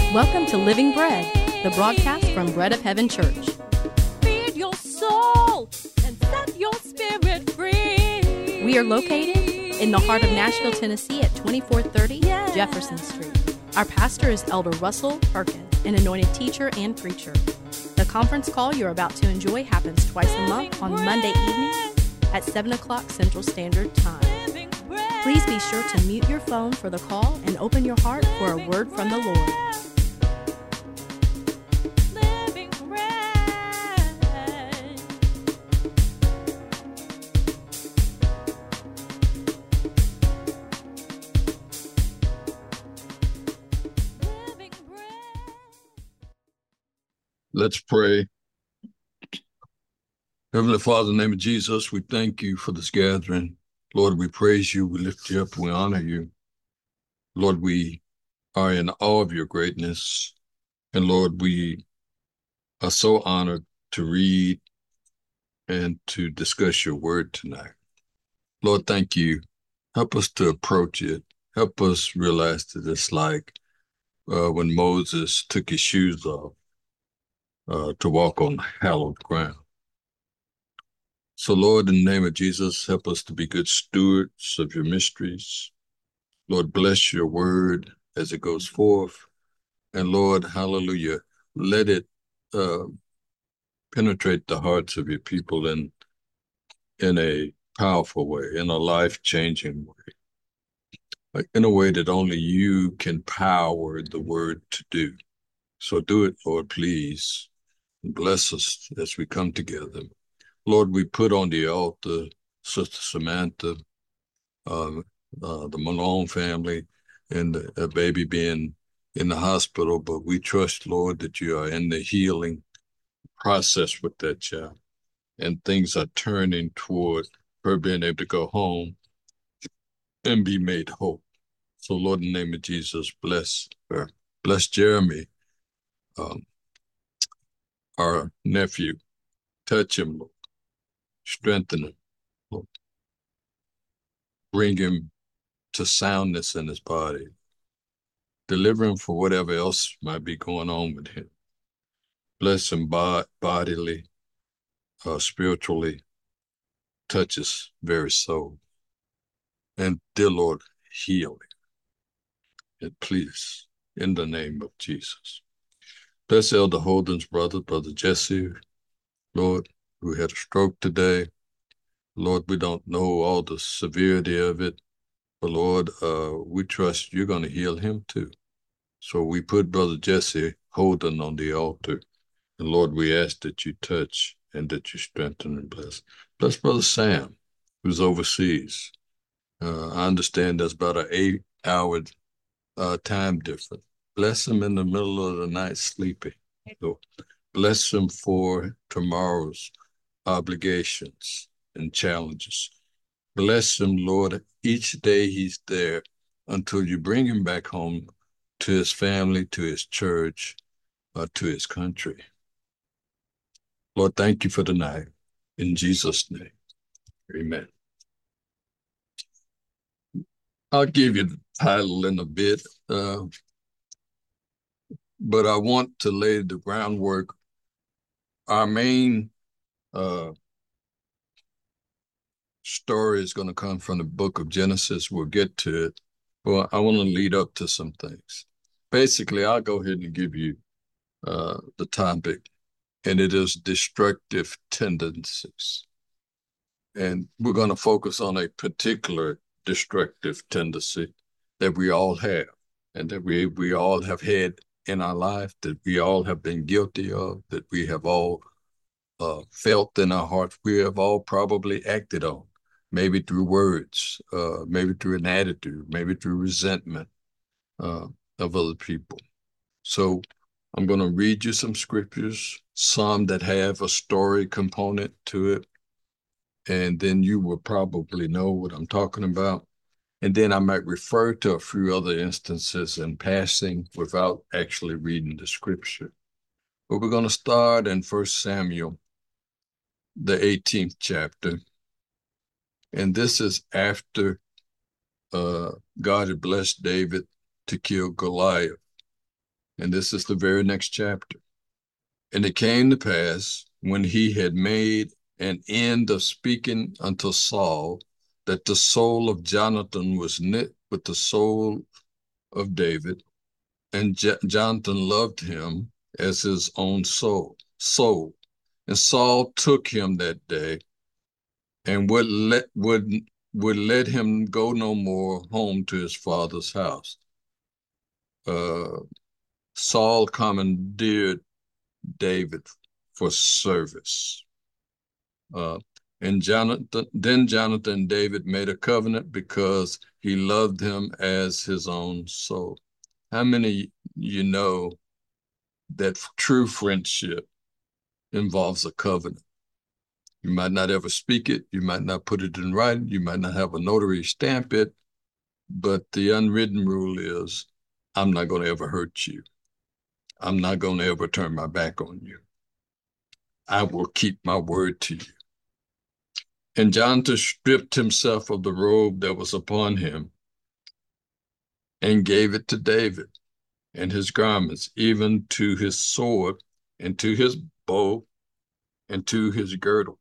Welcome to Living Bread, the broadcast from Bread of Heaven Church. Feed your soul and set your spirit free. We are located in the heart of Nashville, Tennessee at 2430 Jefferson Street. Our pastor is Elder Russell Perkins, an anointed teacher and preacher. The conference call you're about to enjoy happens twice a month on Monday evenings at 7 o'clock Central Standard Time. Please be sure to mute your phone for the call and open your heart for a word from the Lord. Let's pray. Heavenly Father, in the name of Jesus, we thank you for this gathering. Lord, we praise you, we lift you up, we honor you. Lord, we are in awe of your greatness. And Lord, we are so honored to read and to discuss your word tonight. Lord, thank you. Help us to approach it. Help us realize that it's like when Moses took his shoes off to walk on hallowed ground. So, Lord, in the name of Jesus, help us to be good stewards of your mysteries. Lord, bless your word as it goes forth. And Lord, hallelujah, let it penetrate the hearts of your people in a powerful way, in a life-changing way, in a way that only you can power the word to do. So do it, Lord, please. Bless us as we come together. Lord, we put on the altar Sister Samantha, the Malone family, and a baby being in the hospital, but we trust, Lord, that you are in the healing process with that child, and things are turning toward her being able to go home and be made whole. So, Lord, in the name of Jesus, bless her. Bless Jeremy, our nephew. Touch him, Lord. Strengthen him, Lord. Bring him to soundness in his body. Deliver him for whatever else might be going on with him. Bless him bodily, spiritually. Touch his very soul. And dear Lord, heal him. And please, in the name of Jesus. Bless Elder Holden's brother, Brother Jesse, Lord, who had a stroke today. Lord, we don't know all the severity of it, but Lord, we trust you're going to heal him too. So we put Brother Jesse Holden on the altar. And Lord, we ask that you touch and that you strengthen and bless. Bless Brother Sam, who's overseas. I understand there's about an 8-hour time difference. Bless him in the middle of the night sleeping. Lord. Bless him for tomorrow's obligations and challenges. Bless him, Lord, each day he's there until you bring him back home to his family, to his church, to his country. Lord, thank you for tonight. In Jesus' name, amen. I'll give you the title in a bit, but I want to lay the groundwork. Our main story is going to come from the book of Genesis. We'll get to it, but I want to lead up to some things. Basically, I'll go ahead and give you the topic, and it is destructive tendencies. And we're going to focus on a particular destructive tendency that we all have, and that we all have had in our life, that we all have been guilty of, that we have all felt in our hearts, we have all probably acted on, maybe through words, maybe through an attitude, maybe through resentment of other people. So I'm going to read you some scriptures, some that have a story component to it, and then you will probably know what I'm talking about. And then I might refer to a few other instances in passing without actually reading the scripture. But we're going to start in 1 Samuel, the 18th chapter. And this is after God had blessed David to kill Goliath. And this is the very next chapter. And it came to pass, when he had made an end of speaking unto Saul, that the soul of Jonathan was knit with the soul of David, and Jonathan loved him as his own soul. And Saul took him that day, and would let him go no more home to his father's house. Saul commandeered David for service. And Jonathan and David made a covenant because he loved him as his own soul. How many you know that true friendship involves a covenant? You might not ever speak it. You might not put it in writing. You might not have a notary stamp it. But the unwritten rule is, I'm not going to ever hurt you. I'm not going to ever turn my back on you. I will keep my word to you. And Jonathan stripped himself of the robe that was upon him and gave it to David, and his garments, even to his sword, and to his bow, and to his girdle.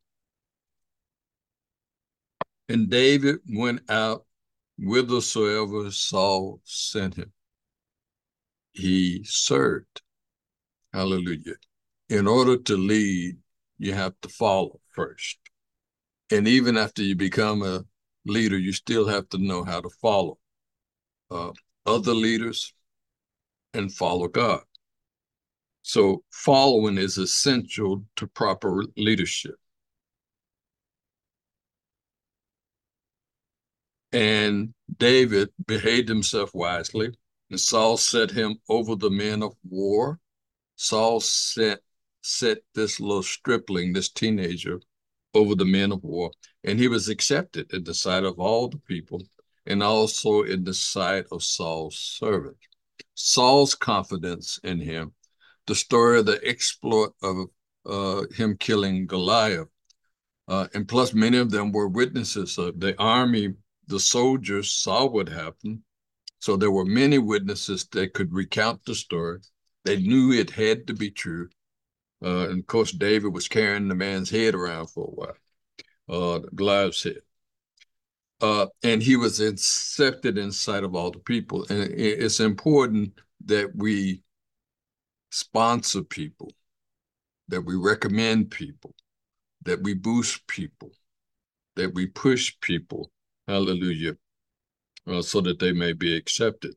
And David went out whithersoever Saul sent him. He served. Hallelujah. In order to lead, you have to follow first. And even after you become a leader, you still have to know how to follow other leaders and follow God. So following is essential to proper leadership. And David behaved himself wisely, and Saul set him over the men of war. Saul set this little stripling, this teenager, over the men of war, and he was accepted in the sight of all the people, and also in the sight of Saul's servant. Saul's confidence in him, the story of the exploit of him killing Goliath, and plus many of them were witnesses. The army, the soldiers saw what happened, so there were many witnesses that could recount the story. They knew it had to be true. And of course, David was carrying the man's head around for a while, Goliath's head. And he was accepted in sight of all the people. And it's important that we sponsor people, that we recommend people, that we boost people, that we push people, hallelujah, so that they may be accepted.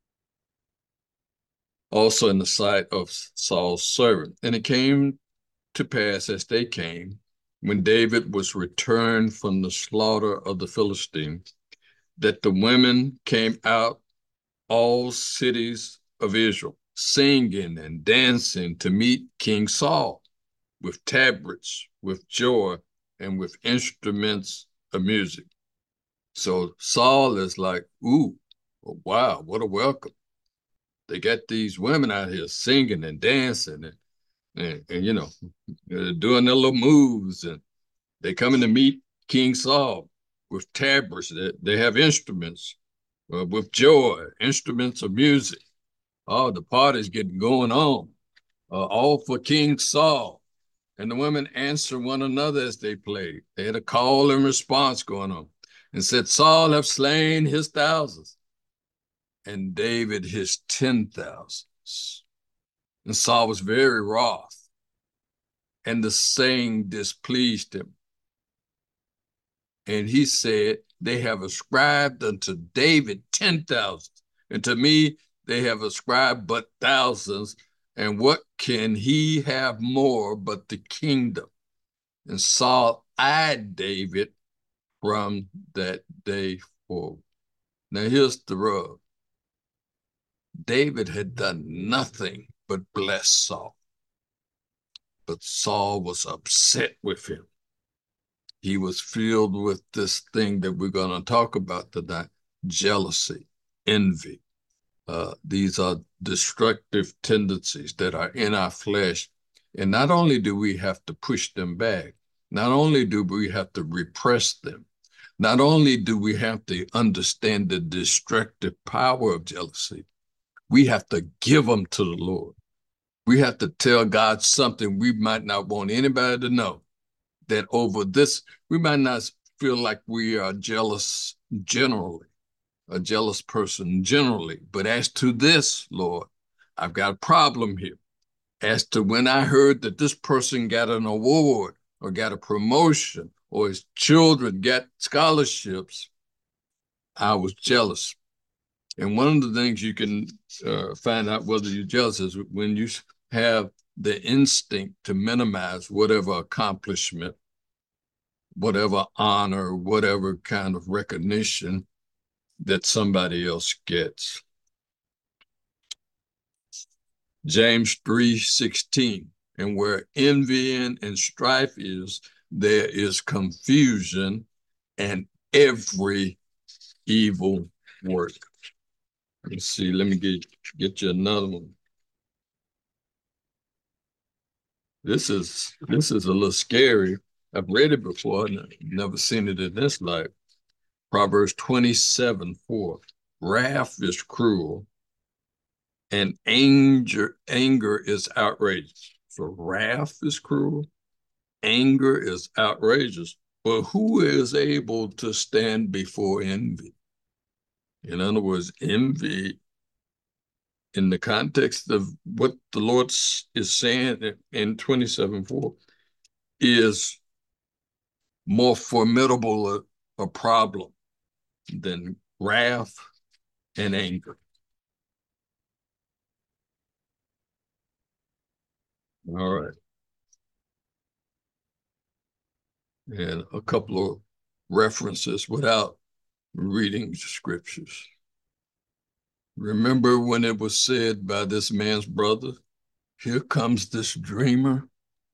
Also in the sight of Saul's servant. And it came to pass as they came, when David was returned from the slaughter of the Philistines, that the women came out, all cities of Israel, singing and dancing to meet King Saul, with tabrets, with joy, and with instruments of music. So Saul is like, ooh, wow, what a welcome. They got these women out here singing and dancing and you know, doing their little moves, and they coming to meet King Saul with tabrets. They have instruments with joy, instruments of music. Oh, the party's getting going on, all for King Saul. And the women answer one another as they played. They had a call and response going on, and said, Saul have slain his thousands, and David his 10,000s. And Saul was very wroth, and the saying displeased him. And he said, they have ascribed unto David 10,000, and to me they have ascribed but thousands, and what can he have more but the kingdom? And Saul eyed David from that day forward. Now here's the rub. David had done nothing but bless Saul. But Saul was upset with him. He was filled with this thing that we're going to talk about tonight, jealousy, envy. These are destructive tendencies that are in our flesh. And not only do we have to push them back, not only do we have to repress them, not only do we have to understand the destructive power of jealousy, We have to give them to the Lord. We have to tell God something we might not want anybody to know. That over this, we might not feel like we are jealous generally, a jealous person generally. But as to this, Lord, I've got a problem here. As to when I heard that this person got an award or got a promotion or his children got scholarships, I was jealous. And one of the things you can find out whether you're jealous is when you have the instinct to minimize whatever accomplishment, whatever honor, whatever kind of recognition that somebody else gets. James 3:16, and where envying and strife is, there is confusion and every evil work. Let's see, let me get you another one. This is a little scary. I've read it before and I've never seen it in this life. Proverbs 27:4. Wrath is cruel and anger is outrageous. So wrath is cruel, anger is outrageous. But who is able to stand before envy? In other words, envy in the context of what the Lord is saying in 27:4 is more formidable a problem than wrath and anger. All right. And a couple of references without reading scriptures. Remember when it was said by this man's brother, here comes this dreamer?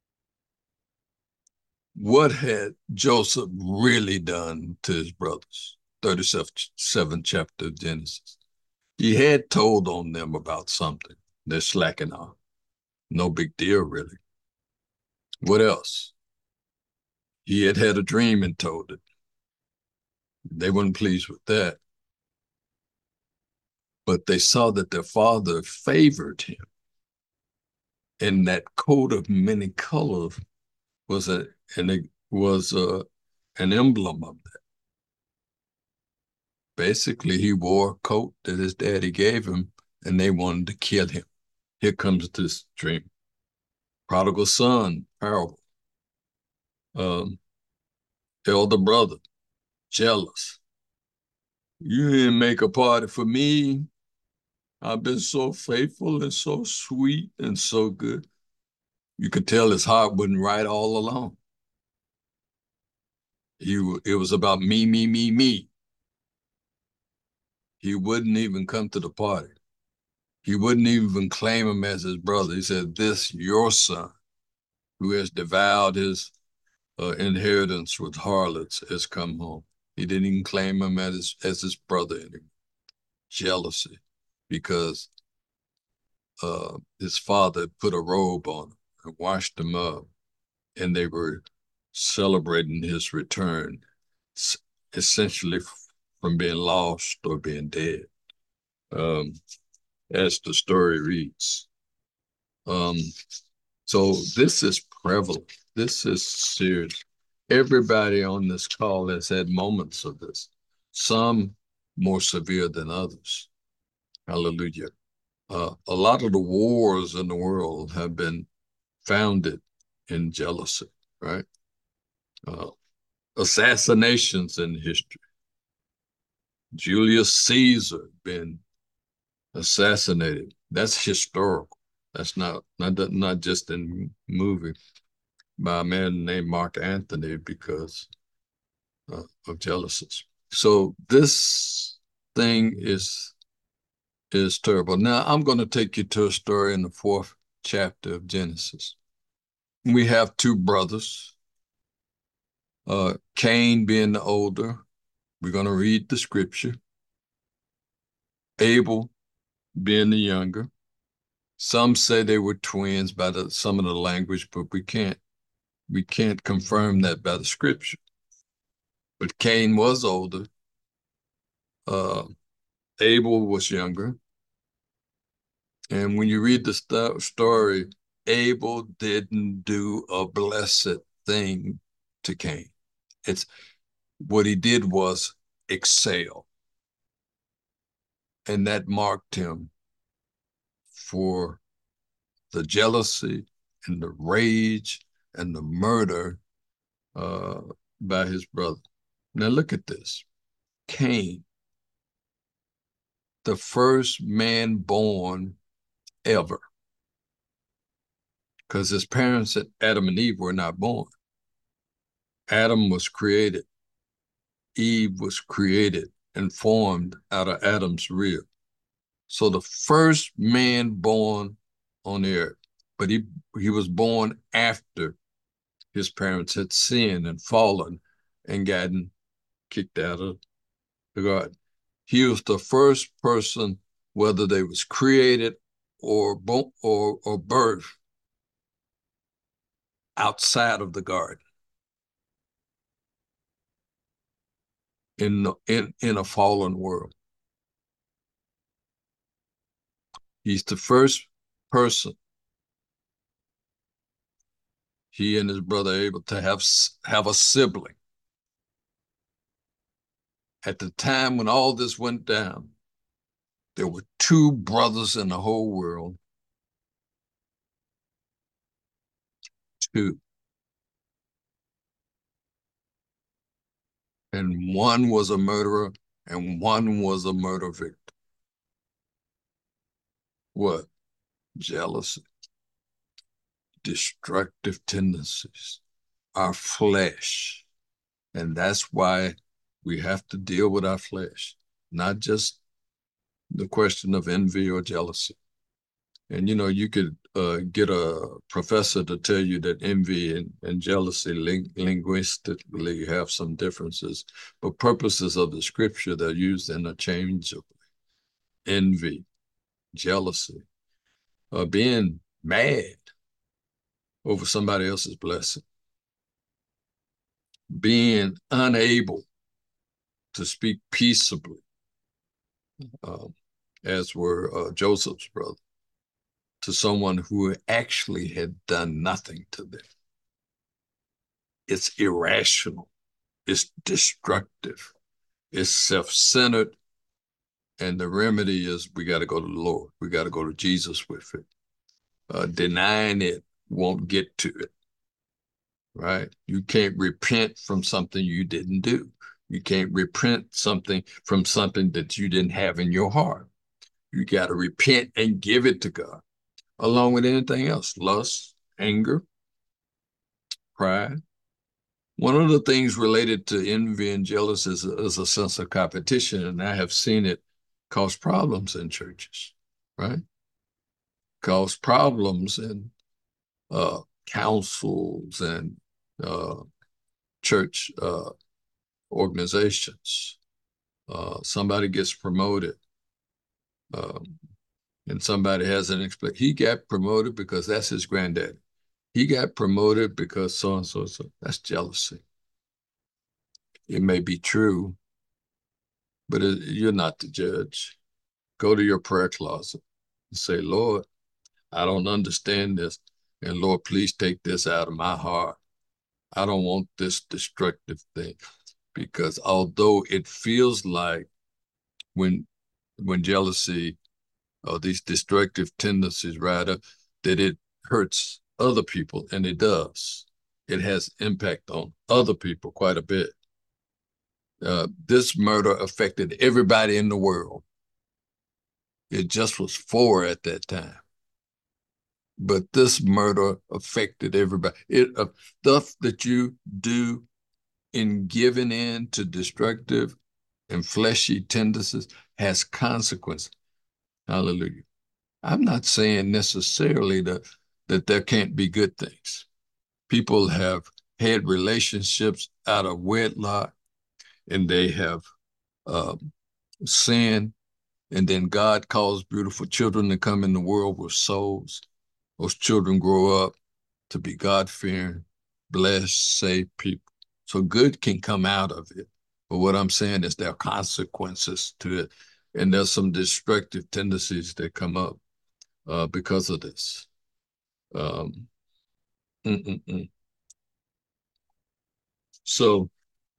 What had Joseph really done to his brothers? 37th chapter of Genesis. He had told on them about something. They're slacking off. No big deal, really. What else? He had a dream and told it. They weren't pleased with that. But they saw that their father favored him. And that coat of many colors was an emblem of that. Basically, he wore a coat that his daddy gave him, and they wanted to kill him. Here comes this dream. Prodigal son, parable. Elder brother, jealous. You didn't make a party for me. I've been so faithful and so sweet and so good. You could tell his heart wasn't right all along. It was about me, me, me, me. He wouldn't even come to the party. He wouldn't even claim him as his brother. He said, this, your son, who has devoured his inheritance with harlots, has come home. He didn't even claim him as his brother anymore. Jealousy, because his father put a robe on him and washed him up, and they were celebrating his return, essentially from being lost or being dead, as the story reads. So this is prevalent. This is serious. Everybody on this call has had moments of this, some more severe than others. Hallelujah. A lot of the wars in the world have been founded in jealousy, right? Assassinations in history. Julius Caesar been assassinated. That's historical. That's not just in movie by a man named Mark Antony because of jealousies. So this thing is terrible. Now I'm going to take you to a story in the 4th chapter of Genesis. We have two brothers, Cain being the older. We're going to read the scripture. Abel being the younger. Some say they were twins by some of the language, but we can't confirm that by the scripture. But Cain was older. Abel was younger. And when you read the story, Abel didn't do a blessed thing to Cain. It's what he did was excel. And that marked him for the jealousy and the rage and the murder by his brother. Now look at this. Cain, the first man born ever, because his parents, Adam and Eve, were not born. Adam was created. Eve was created and formed out of Adam's rib. So the first man born on the earth, but he was born after his parents had sinned and fallen and gotten kicked out of the garden. He was the first person, whether they was created or birthed outside of the garden in a fallen world. He's the first person, he and his brother Abel, to have a sibling. At the time when all this went down, there were two brothers in the whole world. Two. And one was a murderer and one was a murder victim. What? Jealousy, destructive tendencies, our flesh. And that's why we have to deal with our flesh, not just the question of envy or jealousy. And, you know, you could get a professor to tell you that envy and jealousy linguistically have some differences, but purposes of the scripture, they're used interchangeably. Envy, jealousy, being mad over somebody else's blessing, being unable to speak peaceably, as were Joseph's brother, to someone who actually had done nothing to them. It's irrational. It's destructive. It's self-centered. And the remedy is we got to go to the Lord. We got to go to Jesus with it. Denying it won't get to it, right? You can't repent from something you didn't do. You can't repent from something that you didn't have in your heart. You got to repent and give it to God, along with anything else, lust, anger, pride. One of the things related to envy and jealousy is a sense of competition, and I have seen it cause problems in churches, right? Cause problems in councils and church organizations. Somebody gets promoted, and somebody has an explanation. He got promoted because that's his granddaddy. He got promoted because so-and-so. That's jealousy. It may be true, but you're not the judge. Go to your prayer closet and say, Lord, I don't understand this. And Lord, please take this out of my heart. I don't want this destructive thing. Because although it feels like when jealousy or these destructive tendencies rise up, that it hurts other people, and it does. It has impact on other people quite a bit. This murder affected everybody in the world. It just was 4 at that time. But this murder affected everybody. Stuff that you do in giving in to destructive and fleshy tendencies has consequences. Hallelujah. I'm not saying necessarily that there can't be good things. People have had relationships out of wedlock, and they have sinned, and then God calls beautiful children to come in the world with souls. Those children grow up to be God-fearing, blessed, saved people. So good can come out of it. But what I'm saying is there are consequences to it. And there's some destructive tendencies that come up. because of this. Um, mm, mm, mm. So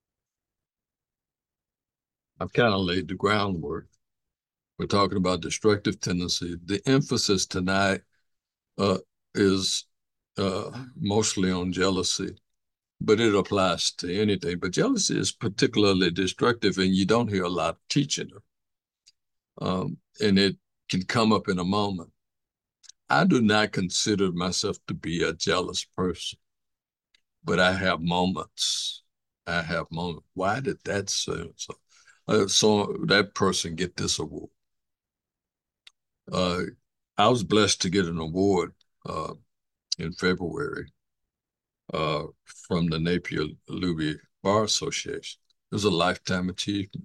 I've kind of laid the groundwork. We're talking about destructive tendency. The emphasis tonight uh, is mostly on jealousy, but it applies to anything. But jealousy is particularly destructive, and you don't hear a lot of teaching it. And it can come up in a moment. I do not consider myself to be a jealous person, but I have moments. I have moments. Why did that so that person get this award? Uh, I was blessed to get an award in February from the Napier Louis Bar Association. It was a lifetime achievement.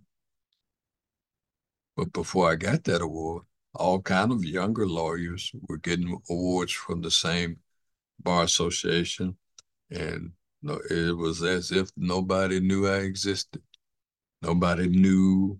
But before I got that award, all kind of younger lawyers were getting awards from the same bar association, and no, it was as if nobody knew I existed. Nobody knew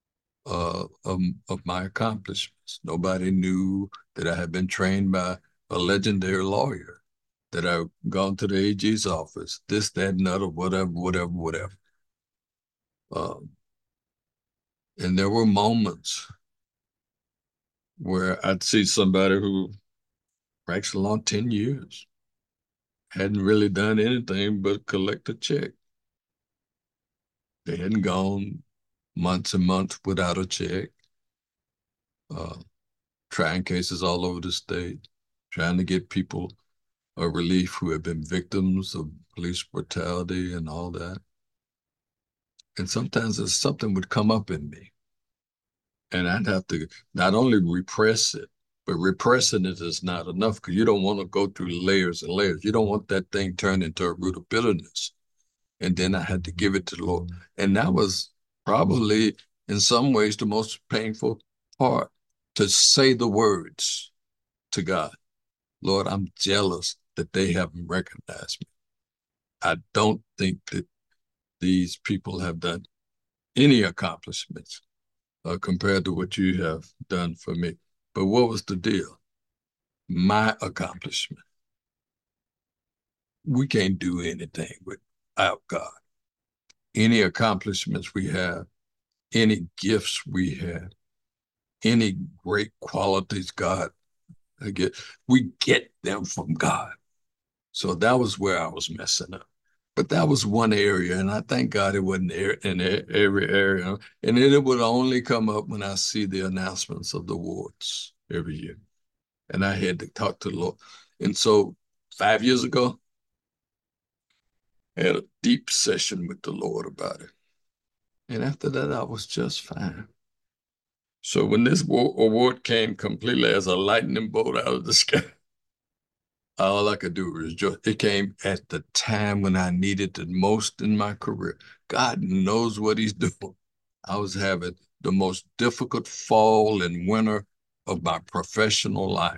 of my accomplishments. Nobody knew that I had been trained by a legendary lawyer, that I've gone to the AG's office, this, that, and other, whatever, whatever, whatever. Um, and there were moments where I'd see somebody who practiced law 10 years, hadn't really done anything but collect a check. They hadn't gone months and months without a check, uh, trying cases all over the state, trying to get people a relief who have been victims of police brutality and all that. And sometimes something would come up in me, and I'd have to not only repress it, but repressing it is not enough because you don't want to go through layers and layers. You don't want that thing turned into a root of bitterness. And then I had to give it to the Lord. And that was probably, in some ways, the most painful part, to say the words to God. Lord, I'm jealous that they haven't recognized me. I don't think that these people have done any accomplishments compared to what you have done for me. But what was the deal? My accomplishment. We can't do anything without God. Any accomplishments we have, any gifts we have, any great qualities God get, we get them from God. So that was where I was messing up. But that was one area, and I thank God it wasn't in every area. And then it would only come up when I see the announcements of the awards every year. And I had to talk to the Lord. And so 5 years ago, I had a deep session with the Lord about it. And after that, I was just fine. So when this award came completely as a lightning bolt out of the sky, all I could do was just, it came at the time when I needed it most in my career. God knows what he's doing. I was having the most difficult fall and winter of my professional life.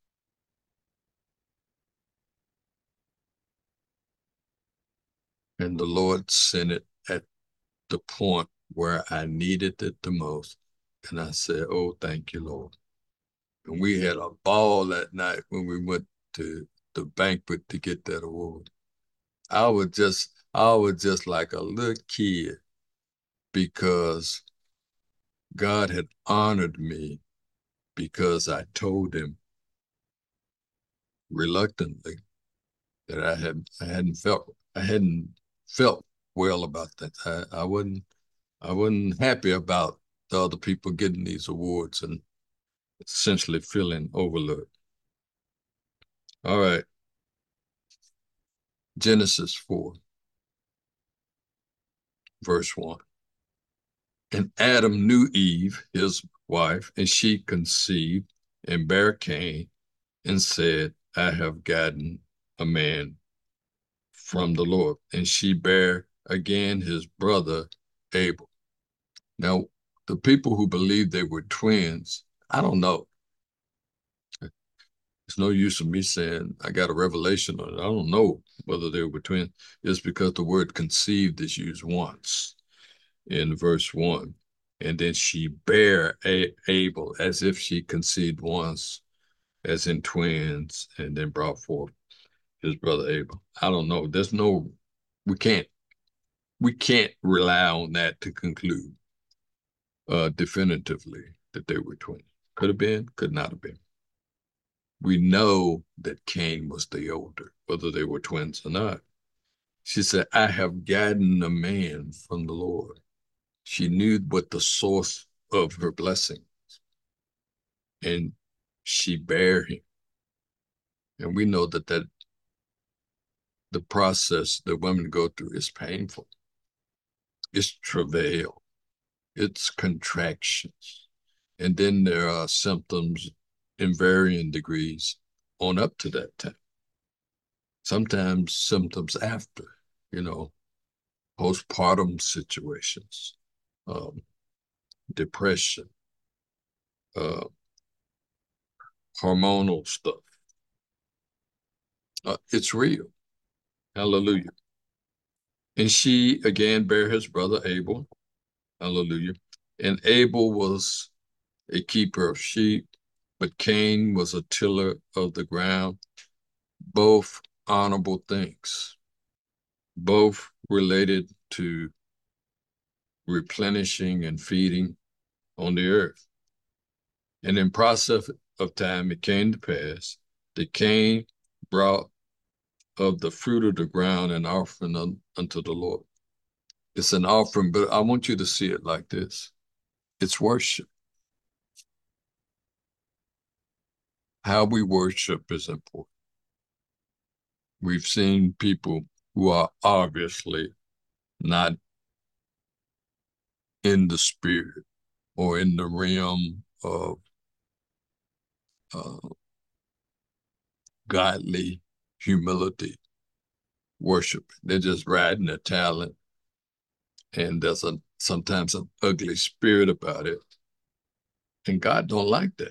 And the Lord sent it at the point where I needed it the most. And I said, oh, thank you, Lord. And we had a ball that night when we went to the banquet to get that award. I was just like a little kid because God had honored me because I told him reluctantly that I hadn't felt well about that. I wasn't happy about the other people getting these awards and essentially feeling overlooked. All right. Genesis 4, verse 1. And Adam knew Eve, his wife, and she conceived and bare Cain and said, I have gotten a man from the Lord. And she bare again his brother Abel. Now, the people who believed they were twins, I don't know. It's no use of me saying I got a revelation on it. I don't know whether they were twins. It's because the word conceived is used once in verse 1. And then she bare Abel as if she conceived once. as in twins, and then brought forth his brother Abel. I don't know. We can't rely on that to conclude definitively that they were twins. Could have been, could not have been. We know that Cain was the older, whether they were twins or not. She said, I have gotten a man from the Lord. She knew what the source of her blessing was, and she bare him. And we know that the process that women go through is painful. It's travail. It's contractions. And then there are symptoms in varying degrees on up to that time. Sometimes symptoms after, postpartum situations, depression, hormonal stuff. It's real. Hallelujah. And she again bare his brother Abel. Hallelujah. And Abel was a keeper of sheep, but Cain was a tiller of the ground. Both honorable things, both related to replenishing and feeding on the earth. And in process of time, it came to pass that Cain brought of the fruit of the ground an offering unto the Lord. It's an offering, but I want you to see it like this. It's worship. How we worship is important. We've seen people who are obviously not in the spirit or in the realm of godly humility worship. They're just riding a talent, and there's sometimes an ugly spirit about it. And God don't like that.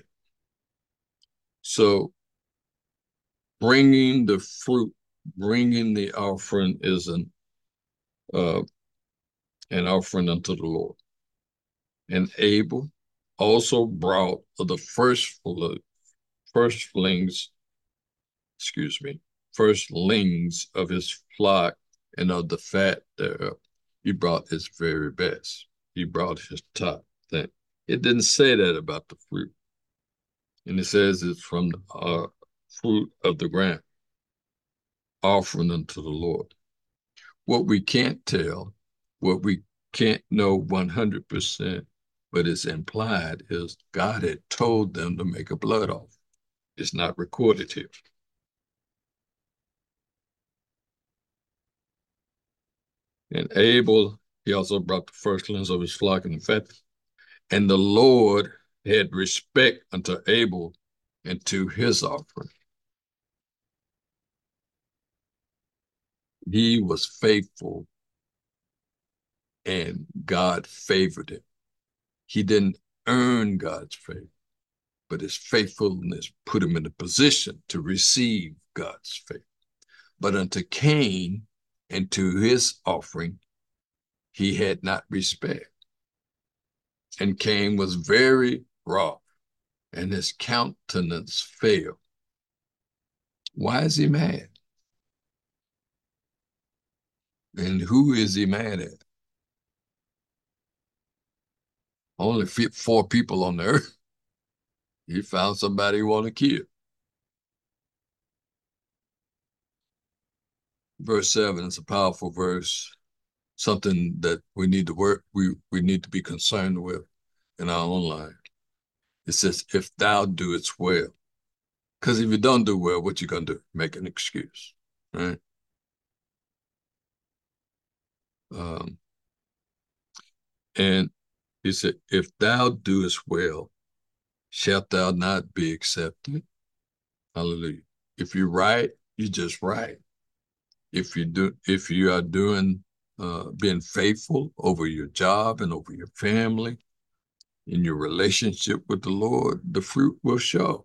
So bringing the fruit, bringing the offering is an offering unto the Lord. And Abel also brought of the firstlings of his flock and of the fat thereof. He brought his very best. He brought his top thing. It didn't say that about the fruit. And it says it's from the fruit of the ground, offering unto the Lord. What we can't tell, what we can't know 100%, but it's implied, is God had told them to make a blood offering. It's not recorded here. And Abel, he also brought the firstlings of his flock and the fat. And the Lord had respect unto Abel and to his offering. He was faithful, and God favored him. He didn't earn God's favor, but his faithfulness put him in a position to receive God's favor. But unto Cain and to his offering, he had not respect. And Cain was very wroth, and his countenance fell. Why is he mad? And who is he mad at? Only 4 people on the earth. He found somebody he wanted to kill. Verse 7 is a powerful verse, something that we need to we need to be concerned with in our own life. It says, if thou doest well. Because if you don't do well, what you gonna do? Make an excuse, right? And he said, if thou doest well, shalt thou not be accepted? Hallelujah. If you're right, you're just right. If you are doing, being faithful over your job and over your family, in your relationship with the Lord, the fruit will show.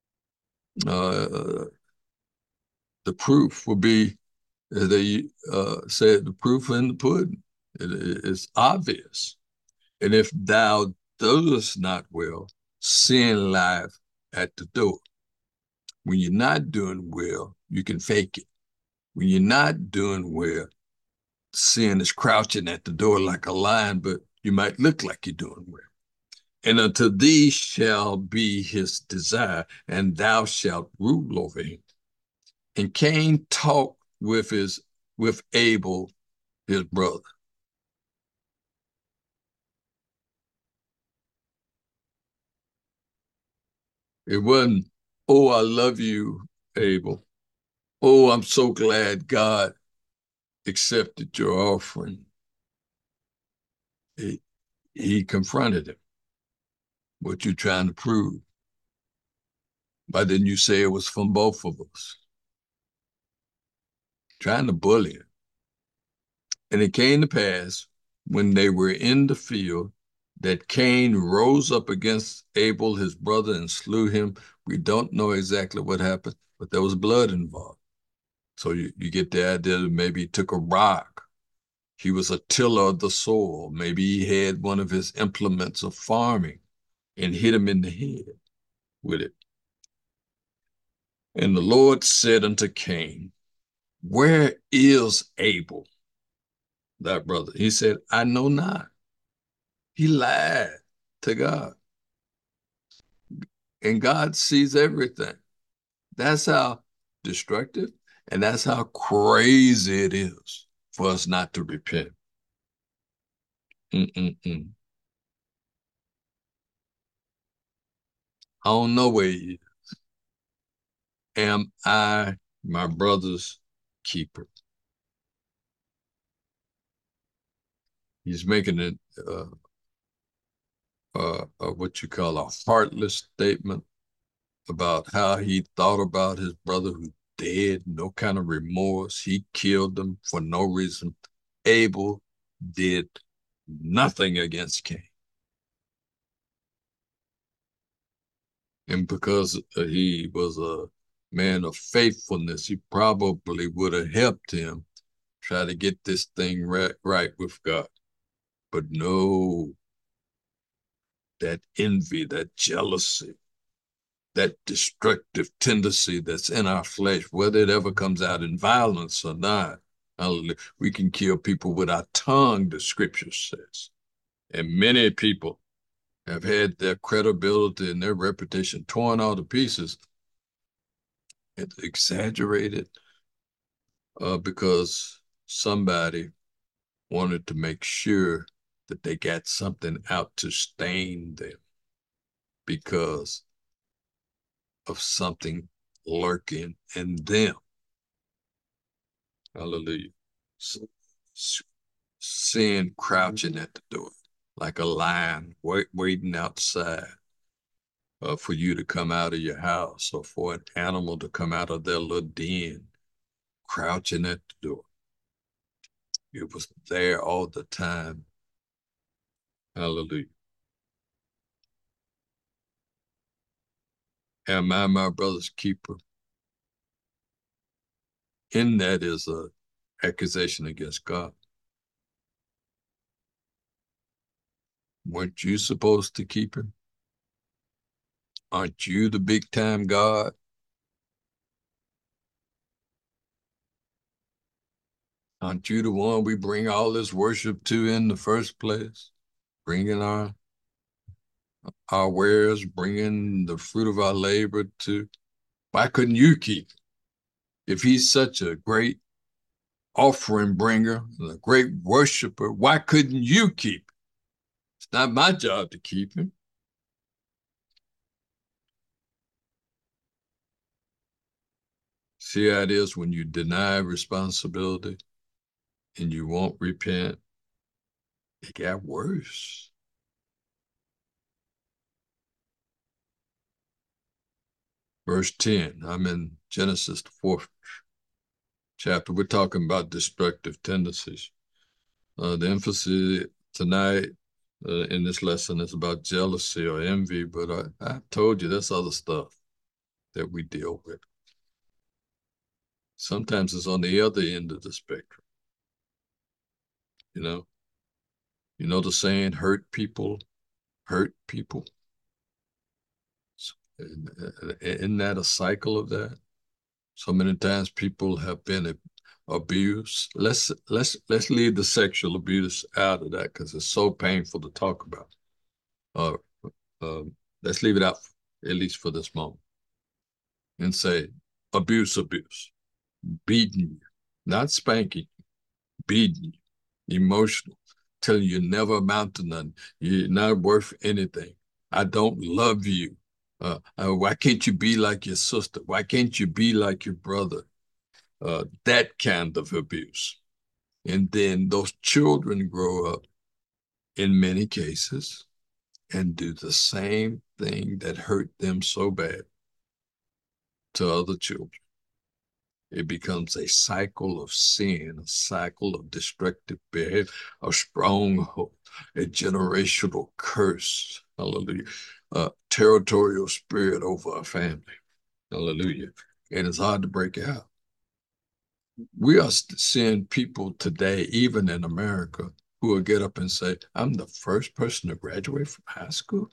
The proof will be, as they said, the proof in the pudding. It's obvious. And if thou doest not well, sin lieth at the door. When you're not doing well, you can fake it. When you're not doing well, sin is crouching at the door like a lion, but you might look like you're doing well. And unto thee shall be his desire, and thou shalt rule over him. And Cain talked with Abel, his brother. It wasn't, oh, I love you, Abel. Oh, I'm so glad God accepted your offering. He confronted him. What you trying to prove? Why didn't you say it was from both of us? Trying to bully him. And it came to pass when they were in the field that Cain rose up against Abel, his brother, and slew him. We don't know exactly what happened, but there was blood involved. So you get the idea that maybe he took a rock. He was a tiller of the soil. Maybe he had one of his implements of farming and hit him in the head with it. And the Lord said unto Cain, where is Abel, thy brother? He said, I know not. He lied to God. And God sees everything. That's how destructive and that's how crazy it is for us not to repent. Mm-mm-mm. I don't know where he is. Am I my brother's keeper? He's making it what you call a heartless statement about how he thought about his brother who's dead, no kind of remorse. He killed him for no reason. Abel did nothing against Cain. And because he was a man of faithfulness, he probably would have helped him try to get this thing right with God. But no, that envy, that jealousy, that destructive tendency that's in our flesh, whether it ever comes out in violence or not, we can kill people with our tongue, the scripture says. And many people have had their credibility and their reputation torn all to pieces. It's exaggerated because somebody wanted to make sure that they got something out to stain them because of something lurking in them. Hallelujah. Sin crouching at the door like a lion waiting outside for you to come out of your house or for an animal to come out of their little den, crouching at the door. It was there all the time. Hallelujah. Am I my brother's keeper? In that is a accusation against God. Weren't you supposed to keep him? Aren't you the big time God? Aren't you the one we bring all this worship to in the first place? Bringing our wares, bringing the fruit of our labor to. Why couldn't you keep him? If he's such a great offering bringer, a great worshiper, why couldn't you keep him? It's not my job to keep him. See how it is when you deny responsibility and you won't repent, it got worse. Verse 10, I'm in Genesis, the 4th chapter. We're talking about destructive tendencies. The emphasis tonight in this lesson is about jealousy or envy, but I told you there's other stuff that we deal with. Sometimes it's on the other end of the spectrum. You know the saying, hurt people hurt people. Isn't that a cycle of that? So many times people have been abused. Let's leave the sexual abuse out of that because it's so painful to talk about. Uh, uh, let's leave it out at least for this moment and say abuse, beating you, not spanking, beating you, emotional, telling you never amount to nothing, you're not worth anything. I don't love you. Why can't you be like your sister? Why can't you be like your brother? That kind of abuse. And then those children grow up in many cases and do the same thing that hurt them so bad to other children. It becomes a cycle of sin, a cycle of destructive behavior, a stronghold, a generational curse. Hallelujah. A territorial spirit over a family. Hallelujah. And it's hard to break out. We are seeing people today, even in America, who will get up and say, I'm the first person to graduate from high school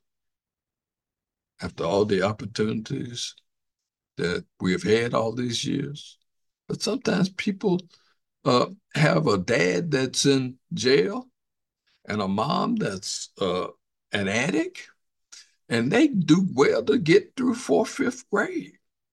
after all the opportunities that we have had all these years. But sometimes people have a dad that's in jail and a mom that's an addict, and they do well to get through fourth, fifth grade.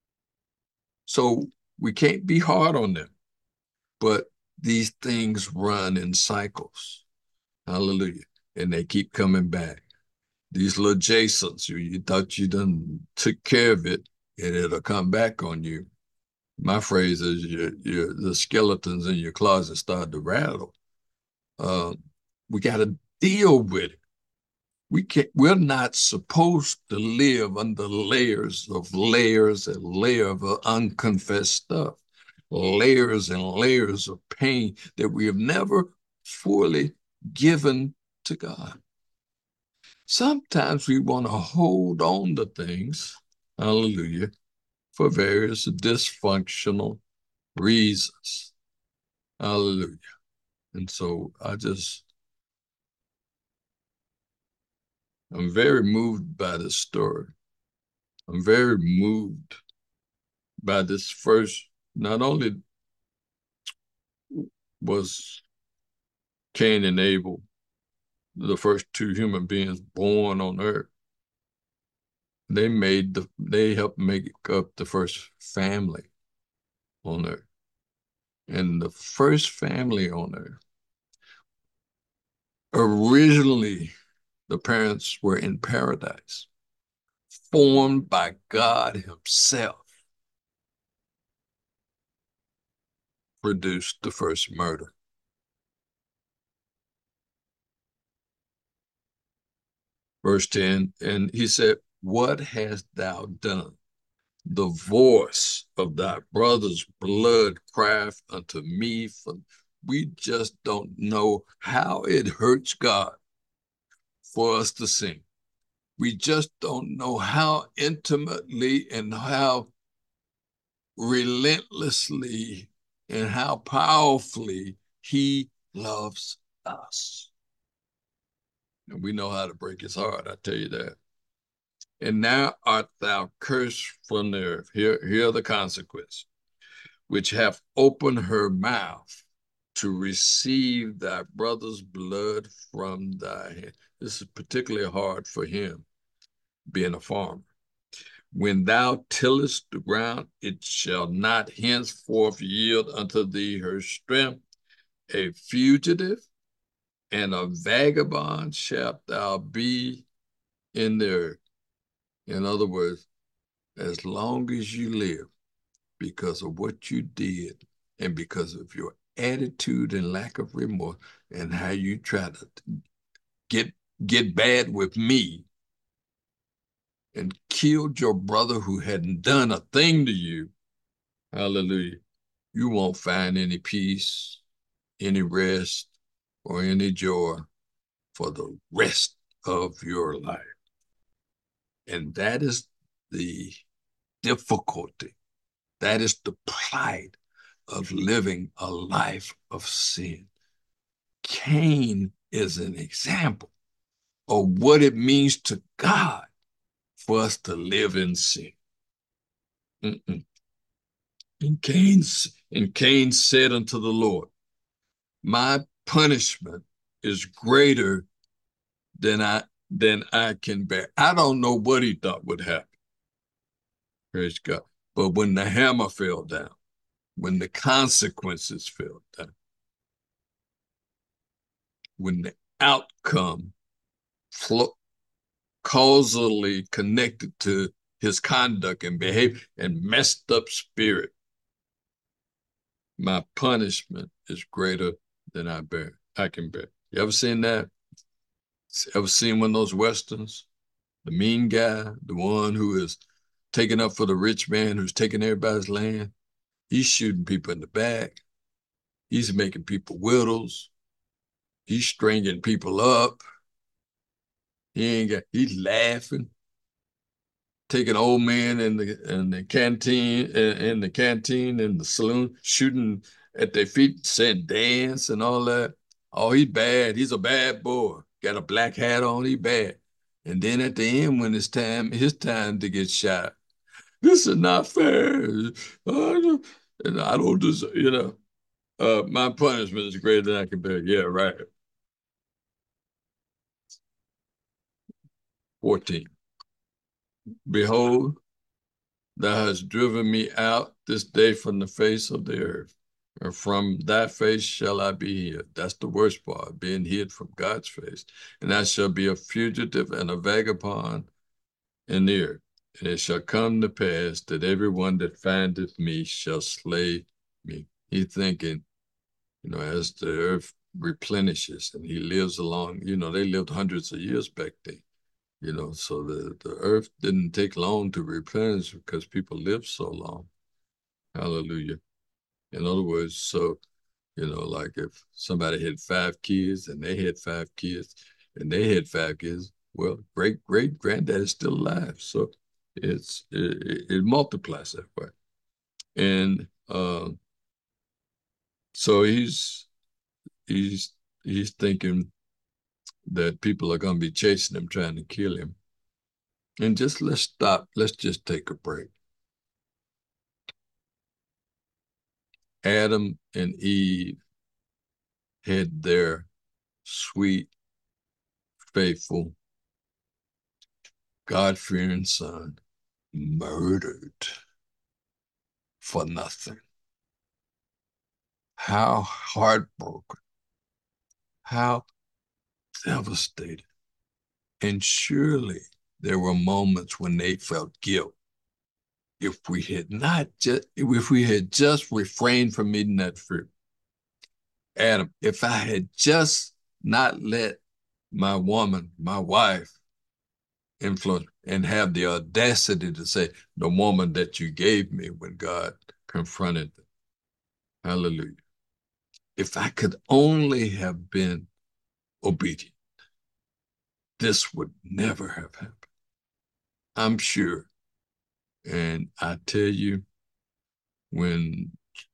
So we can't be hard on them. But these things run in cycles. Hallelujah. And they keep coming back. These little Jasons, you thought you done took care of it, and it'll come back on you. My phrase is the skeletons in your closet start to rattle. We got to deal with it. We're not supposed to live under layers and layers of unconfessed stuff, layers and layers of pain that we have never fully given to God. Sometimes we want to hold on to things, hallelujah, for various dysfunctional reasons. Hallelujah. And so I'm very moved by this story. I'm very moved by this first, not only was Cain and Abel the first two human beings born on earth, they helped make up the first family on earth. And the first family on earth, originally the parents were in paradise, formed by God himself, produced the first murder. Verse 10, and he said, what hast thou done? The voice of thy brother's blood crieth unto me. We just don't know how it hurts God for us to sing. We just don't know how intimately and how relentlessly and how powerfully he loves us. And we know how to break his heart, I tell you that. And now art thou cursed from the earth. Here are the consequences, which have opened her mouth to receive thy brother's blood from thy hand. This is particularly hard for him, being a farmer. When thou tillest the ground, it shall not henceforth yield unto thee her strength. A fugitive and a vagabond shalt thou be in the earth. In other words, as long as you live, because of what you did and because of your attitude and lack of remorse and how you try to get bad with me and killed your brother who hadn't done a thing to you, hallelujah, you won't find any peace, any rest, or any joy for the rest of your life. And that is the difficulty. That is the plight of living a life of sin. Cain is an example of what it means to God for us to live in sin. Mm-mm. And Cain said unto the Lord, my punishment is greater than I can bear. I don't know what he thought would happen. Praise God. But when the hammer fell down, when the consequences fell down, when the outcome causally connected to his conduct and behavior and messed up spirit, my punishment is greater than I can bear. You ever seen that? Ever seen one of those Westerns? The mean guy, the one who is taking up for the rich man who's taking everybody's land. He's shooting people in the back. He's making people widows. He's stringing people up. He's laughing, taking old men in the canteen in the saloon, shooting at their feet, saying dance and all that. Oh, he's bad. He's a bad boy. Got a black hat on. He bad. And then at the end, when it's his time to get shot, this is not fair. And I don't deserve, my punishment is greater than I can bear. Yeah, right. 14. Behold, thou hast driven me out this day from the face of the earth, and from thy face shall I be hid. That's the worst part, being hid from God's face. And I shall be a fugitive and a vagabond in the earth. And it shall come to pass that everyone that findeth me shall slay me. He's thinking, as the earth replenishes and he lives along, they lived hundreds of years back then. So the earth didn't take long to replenish because people lived so long. Hallelujah. In other words, so, like if somebody had 5 kids and they had 5 kids and they had 5 kids, well, great-great-granddad is still alive. So it multiplies that way. And so he's thinking that people are going to be chasing him, trying to kill him. And let's stop. Let's just take a break. Adam and Eve had their sweet, faithful, God-fearing son murdered for nothing. How heartbroken, how devastated. And surely there were moments when they felt guilt. If we had just refrained from eating that fruit. Adam, if I had just not let my woman, my wife, influence and have the audacity to say, the woman that you gave me when God confronted them. Hallelujah. If I could only have been obedient, this would never have happened. I'm sure. And I tell you, when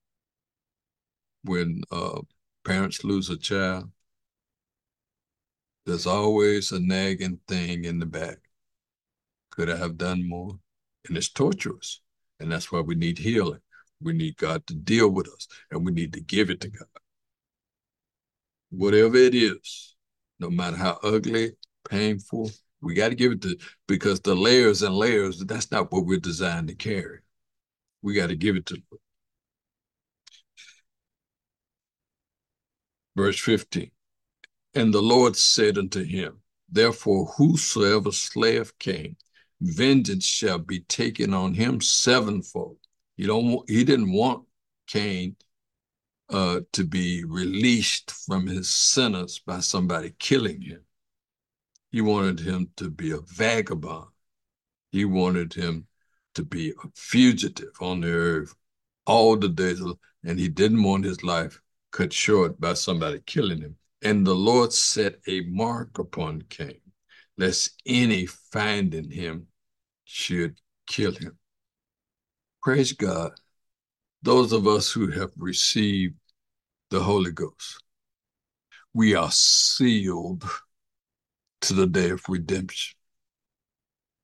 parents lose a child, there's always a nagging thing in the back. Could I have done more? And it's torturous. And that's why we need healing. We need God to deal with us, and we need to give it to God. Whatever it is, no matter how ugly, painful, we got to give it to, because the layers and layers, that's not what we're designed to carry. We got to give it to them. Verse 15. And the Lord said unto him, therefore, whosoever slayeth Cain, vengeance shall be taken on him sevenfold. He didn't want Cain to be released from his sentence by somebody killing him. He wanted him to be a vagabond. He wanted him to be a fugitive on the earth all the days, and he didn't want his life cut short by somebody killing him. And the Lord set a mark upon Cain, lest any finding him should kill him. Praise God. Those of us who have received the Holy Ghost, we are sealed to the day of redemption.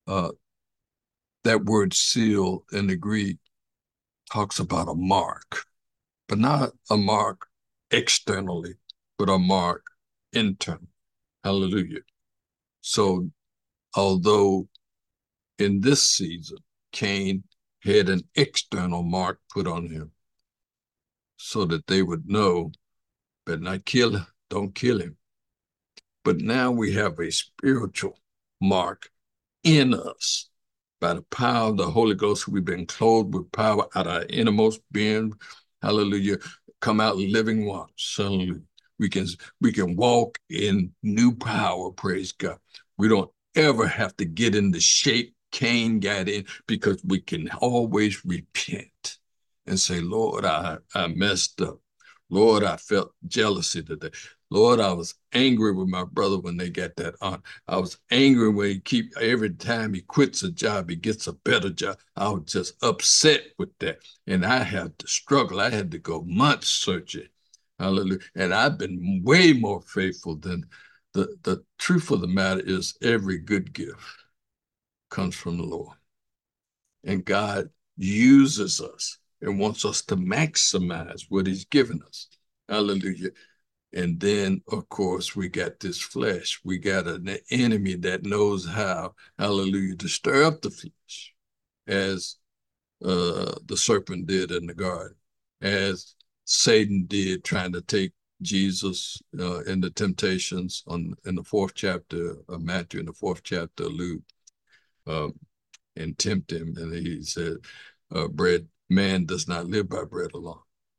that word seal in the Greek talks about a mark, but not a mark externally, but a mark internally. Hallelujah. So although in this season, Cain had an external mark put on him so that they would know, but not kill him, don't kill him. But now we have a spiritual mark in us. By the power of the Holy Ghost, we've been clothed with power out of our innermost being. Hallelujah. Come out living waters. Hallelujah. We can walk in new power, praise God. We don't ever have to get in the shape Cain got in, because we can always repent and say, Lord, I messed up. Lord, I felt jealousy today. Lord, I was angry with my brother when they got that on. I was angry when every time he quits a job, he gets a better job. I was just upset with that. And I had to struggle. I had to go months searching. Hallelujah. And I've been way more faithful than the truth of the matter is every good gift comes from the Lord. And God uses us and wants us to maximize what he's given us. Hallelujah. And then, of course, we got this flesh. We got an enemy that knows how, hallelujah, to stir up the flesh, as the serpent did in the garden, as Satan did trying to take Jesus in the temptations in the 4th chapter of Matthew, in the 4th chapter of Luke, and tempt him. And he said, man does not live by bread alone.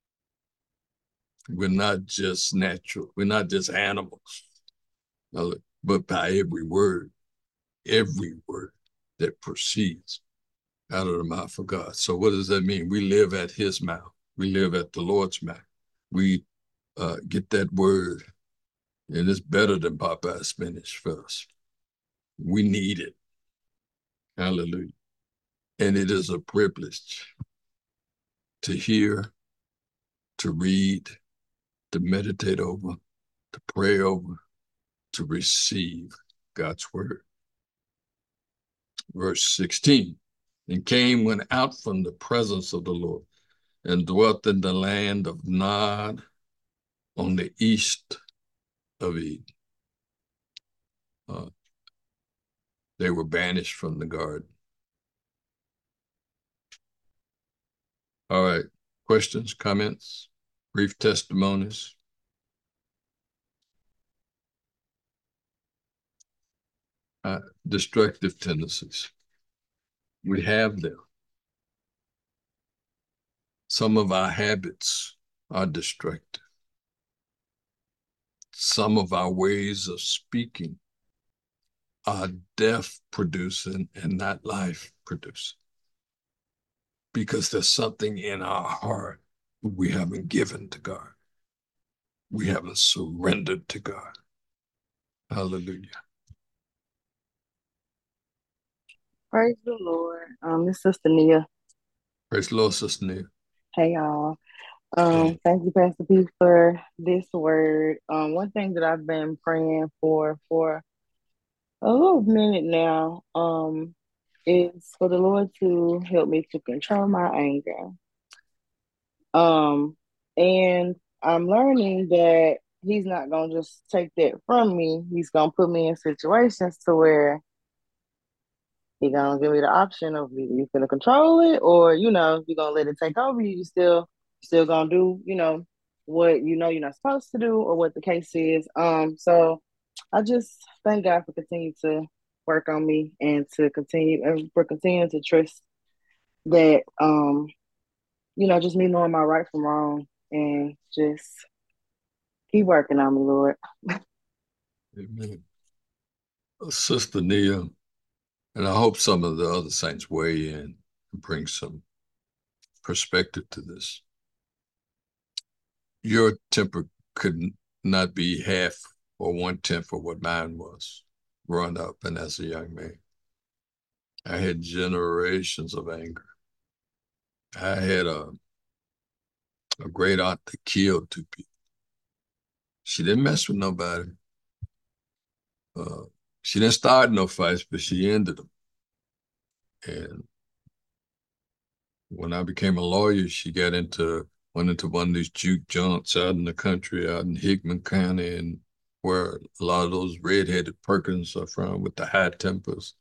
We're not just natural. We're not just animals, but by every word that proceeds out of the mouth of God. So what does that mean? We live at his mouth. We live at the Lord's mouth. We get that word, and it's better than Popeye spinach for us. We need it. Hallelujah. And it is a privilege to hear, to read, to meditate over, to pray over, to receive God's word. Verse 16, and Cain went out from the presence of the Lord and dwelt in the land of Nod on the east of Eden. They were banished from the garden. All right, questions, comments, brief testimonies? Destructive tendencies. We have them. Some of our habits are destructive. Some of our ways of speaking are death producing and not life producing, because there's something in our heart we haven't given to God. We haven't surrendered to God. Hallelujah. Praise the Lord. This is Sister Nia. Praise the Lord, Sister Nia. Hey, y'all. Hey. Thank you, Pastor P, for this word. One thing that I've been praying for a little minute now, is for the Lord to help me to control my anger. And I'm learning that He's not gonna just take that from me. He's gonna put me in situations to where He gonna give me the option of either you gonna control it, or you're gonna let it take over you. You still gonna do what you're not supposed to do, or what the case is. So I just thank God for continuing to work on me, and for continuing to trust that just me knowing my right from wrong, and just keep working on me, Lord. Amen. Sister Nia, and I hope some of the other saints weigh in and bring some perspective to this. Your temper could not be half or 1/10 of what mine was growing up and as a young man. I had generations of anger. I had a great aunt that killed 2 people. She didn't mess with nobody. She didn't start no fights, but she ended them. And when I became a lawyer, she went into one of these juke joints out in the country, out in Hickman County, and where a lot of those redheaded Perkins are from with the high tempers.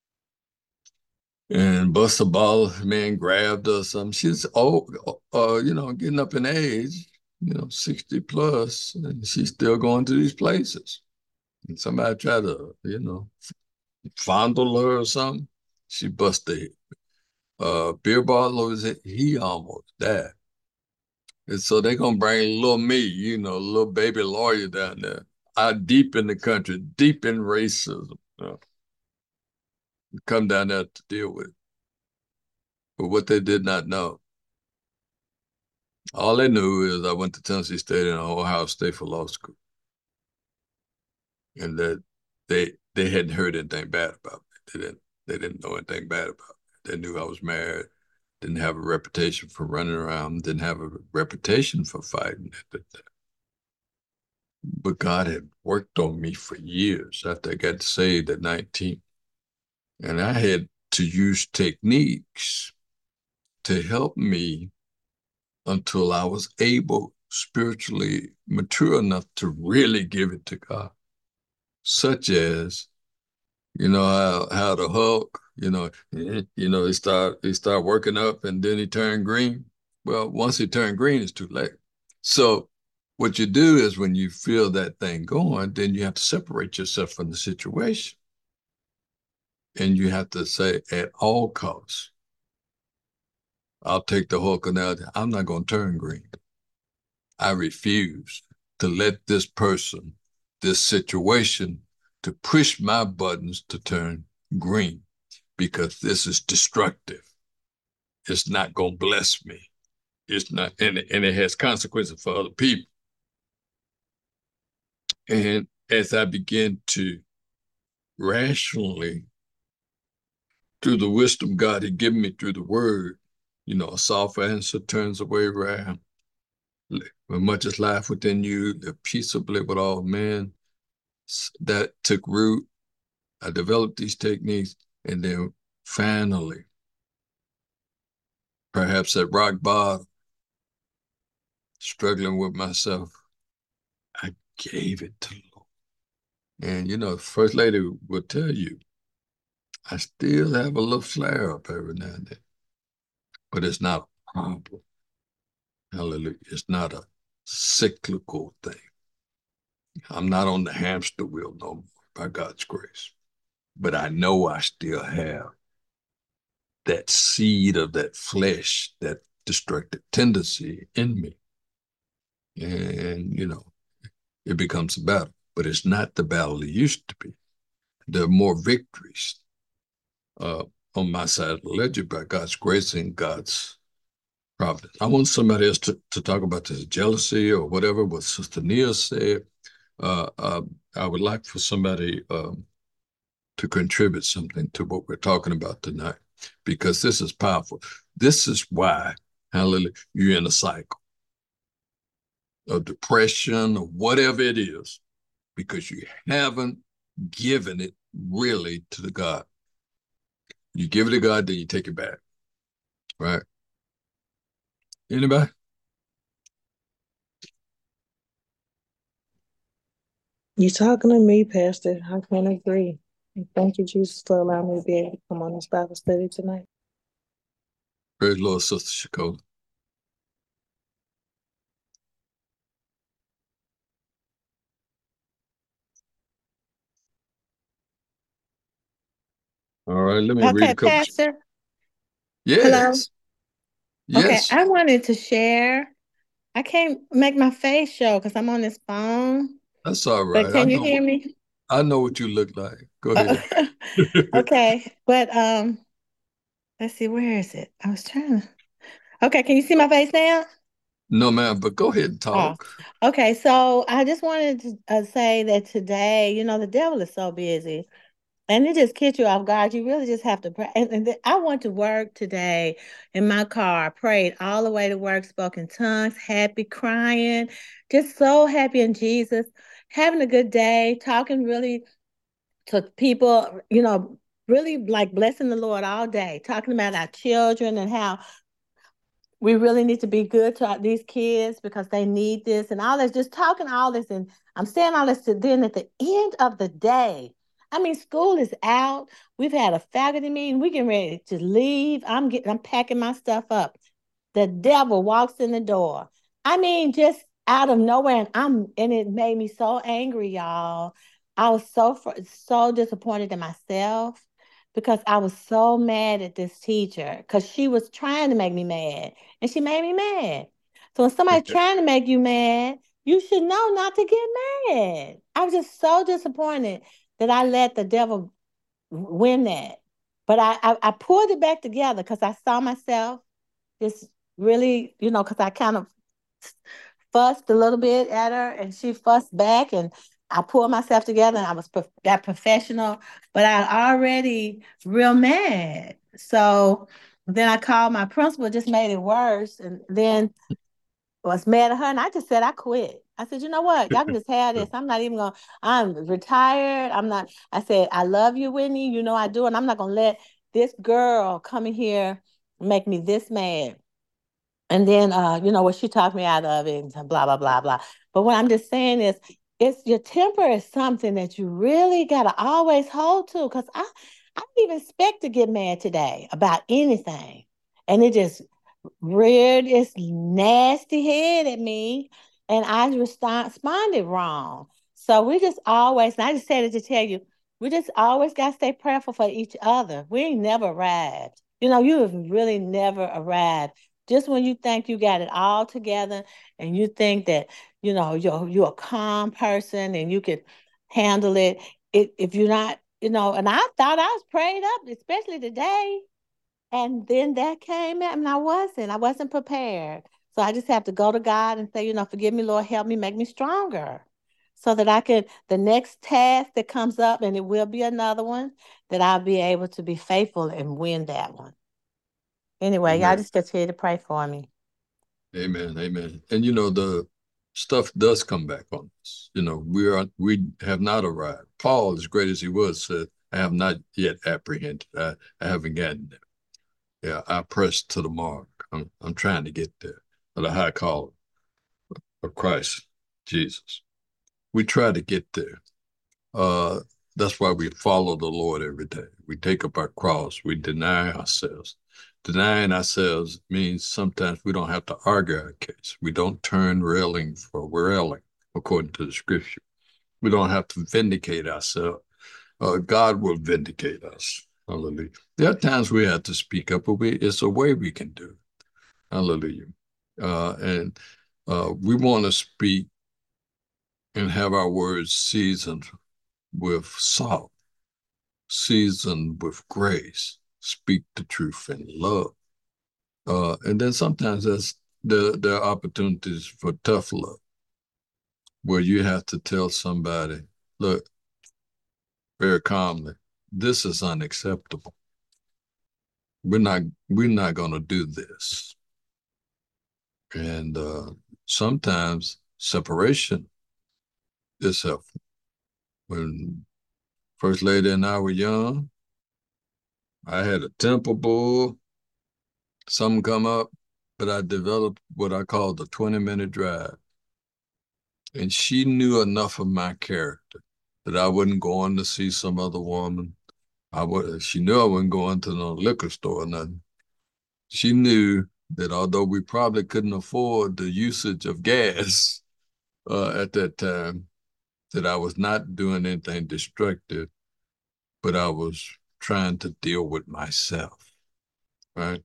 And Buster Ball, man, grabbed her or something. She's old, getting up in age, 60 plus, and she's still going to these places. And somebody tried to, fondle her or something. She busted beer bottle, he almost died. And so they're gonna bring little me, little baby lawyer down there, out deep in the country, deep in racism, come down there to deal with it. But what they did not know, all they knew is I went to Tennessee State and Ohio State for law school, and that they hadn't heard anything bad about me. They didn't know anything bad about me. They knew I was married, didn't have a reputation for running around, didn't have a reputation for fighting at the time. But God had worked on me for years after I got saved at 19. And I had to use techniques to help me until I was able, spiritually mature enough to really give it to God. Such as, how the Hulk, he start working up and then he turned green. Well, once he turned green, it's too late. So what you do is when you feel that thing going, then you have to separate yourself from the situation. And you have to say, at all costs, I'll take the Hulk analogy. I'm not going to turn green. I refuse to let this person, this situation, to push my buttons to turn green, because this is destructive. It's not going to bless me. It's not, and it has consequences for other people. And as I begin to rationally, through the wisdom God had given me through the word, a soft answer turns away wrath. When much is life within you, live peaceably with all men. That took root. I developed these techniques, and then finally, perhaps at rock bottom, struggling with myself, I gave it to the Lord. And, First Lady would tell you, I still have a little flare up every now and then, but it's not a problem. Hallelujah. It's not a cyclical thing. I'm not on the hamster wheel no more, by God's grace. But I know I still have that seed of that flesh, that destructive tendency in me. And, it becomes a battle, but it's not the battle it used to be. There are more victories on my side of the ledger by God's grace and God's providence. I want somebody else to talk about this jealousy or whatever, what Sister Nia said. I would like for somebody to contribute something to what we're talking about tonight, because this is powerful. This is why, hallelujah, you're in a cycle of depression or whatever it is, because you haven't given it really to the God. You give it to God, then you take it back, right? Anybody? You're talking to me, Pastor. I can agree. And thank you, Jesus, for allowing me to be able to come on this Bible study tonight. Praise the Lord, Sister Shakola. All right, let me read a couple. Pastor. Yes. Hello? Yes. Okay, I wanted to share. I can't make my face show because I'm on this phone. That's all right. But can you hear me? I know what you look like. Go ahead. Okay, but let's see, where is it? I was trying to. Okay, can you see my face now? No, ma'am, but go ahead and talk. Oh, okay, so I just wanted to say that today, the devil is so busy. And it just catch you off guard. You really just have to pray. And I went to work today in my car. I prayed all the way to work, spoke in tongues, happy, crying, just so happy in Jesus, having a good day, talking really to people, really like blessing the Lord all day, talking about our children and how we really need to be good to these kids because they need this and all this, just talking all this. And I'm saying all this to then at the end of the day, I mean, school is out. We've had a faculty meeting. We getting ready to leave. I'm packing my stuff up. The devil walks in the door. I mean, just out of nowhere. And it made me so angry, y'all. I was so disappointed in myself because I was so mad at this teacher because she was trying to make me mad and she made me mad. So when somebody's trying to make you mad, you should know not to get mad. I was just so disappointed that I let the devil win that. But I pulled it back together because I saw myself just really, because I kind of fussed a little bit at her and she fussed back and I pulled myself together and I was that professional, but I already real mad. So then I called my principal, just made it worse. And then was mad at her and I just said I quit. I said, you know what? Y'all can just have this. I'm retired. I said, I love you, Whitney. You know I do. And I'm not gonna let this girl come in here and make me this mad. And then what she talked me out of it and blah, blah, blah, blah. But what I'm just saying is it's your temper is something that you really gotta always hold to. Cause I didn't even expect to get mad today about anything. And it just reared its nasty head at me and I responded wrong. So we just always, and I just said it to tell you, we just always got to stay prayerful for each other. We ain't never arrived. You have really never arrived. Just when you think you got it all together and you think that, you're a calm person and you could handle it. If you're not, and I thought I was prayed up, especially today. And then that came at me, and I wasn't prepared. So I just have to go to God and say, forgive me, Lord, help me, make me stronger. So that the next task that comes up, and it will be another one, that I'll be able to be faithful and win that one. Anyway, y'all just continue to pray for me. Amen. Amen. And the stuff does come back on us. We have not arrived. Paul, as great as he was, said, I have not yet apprehended. I haven't gotten there. Yeah, I press to the mark. I'm trying to get there for the high call of Christ Jesus. We try to get there. That's why we follow the Lord every day. We take up our cross. We deny ourselves. Denying ourselves means sometimes we don't have to argue our case. We don't turn railing for railing, according to the scripture. We don't have to vindicate ourselves. God will vindicate us. Hallelujah. There are times we have to speak up, but it's a way we can do it. Hallelujah. And we want to speak and have our words seasoned with salt, seasoned with grace, speak the truth in love. And then sometimes there are opportunities for tough love, where you have to tell somebody, look, very calmly, this is unacceptable. We're not going to do this. And sometimes separation is helpful. When First Lady and I were young, I had a temper bull, something come up, but I developed what I call the 20-minute drive. And she knew enough of my character that I wasn't going to see some other woman. She knew I wasn't going to no liquor store or nothing. She knew that although we probably couldn't afford the usage of gas at that time, that I was not doing anything destructive, but I was trying to deal with myself, right?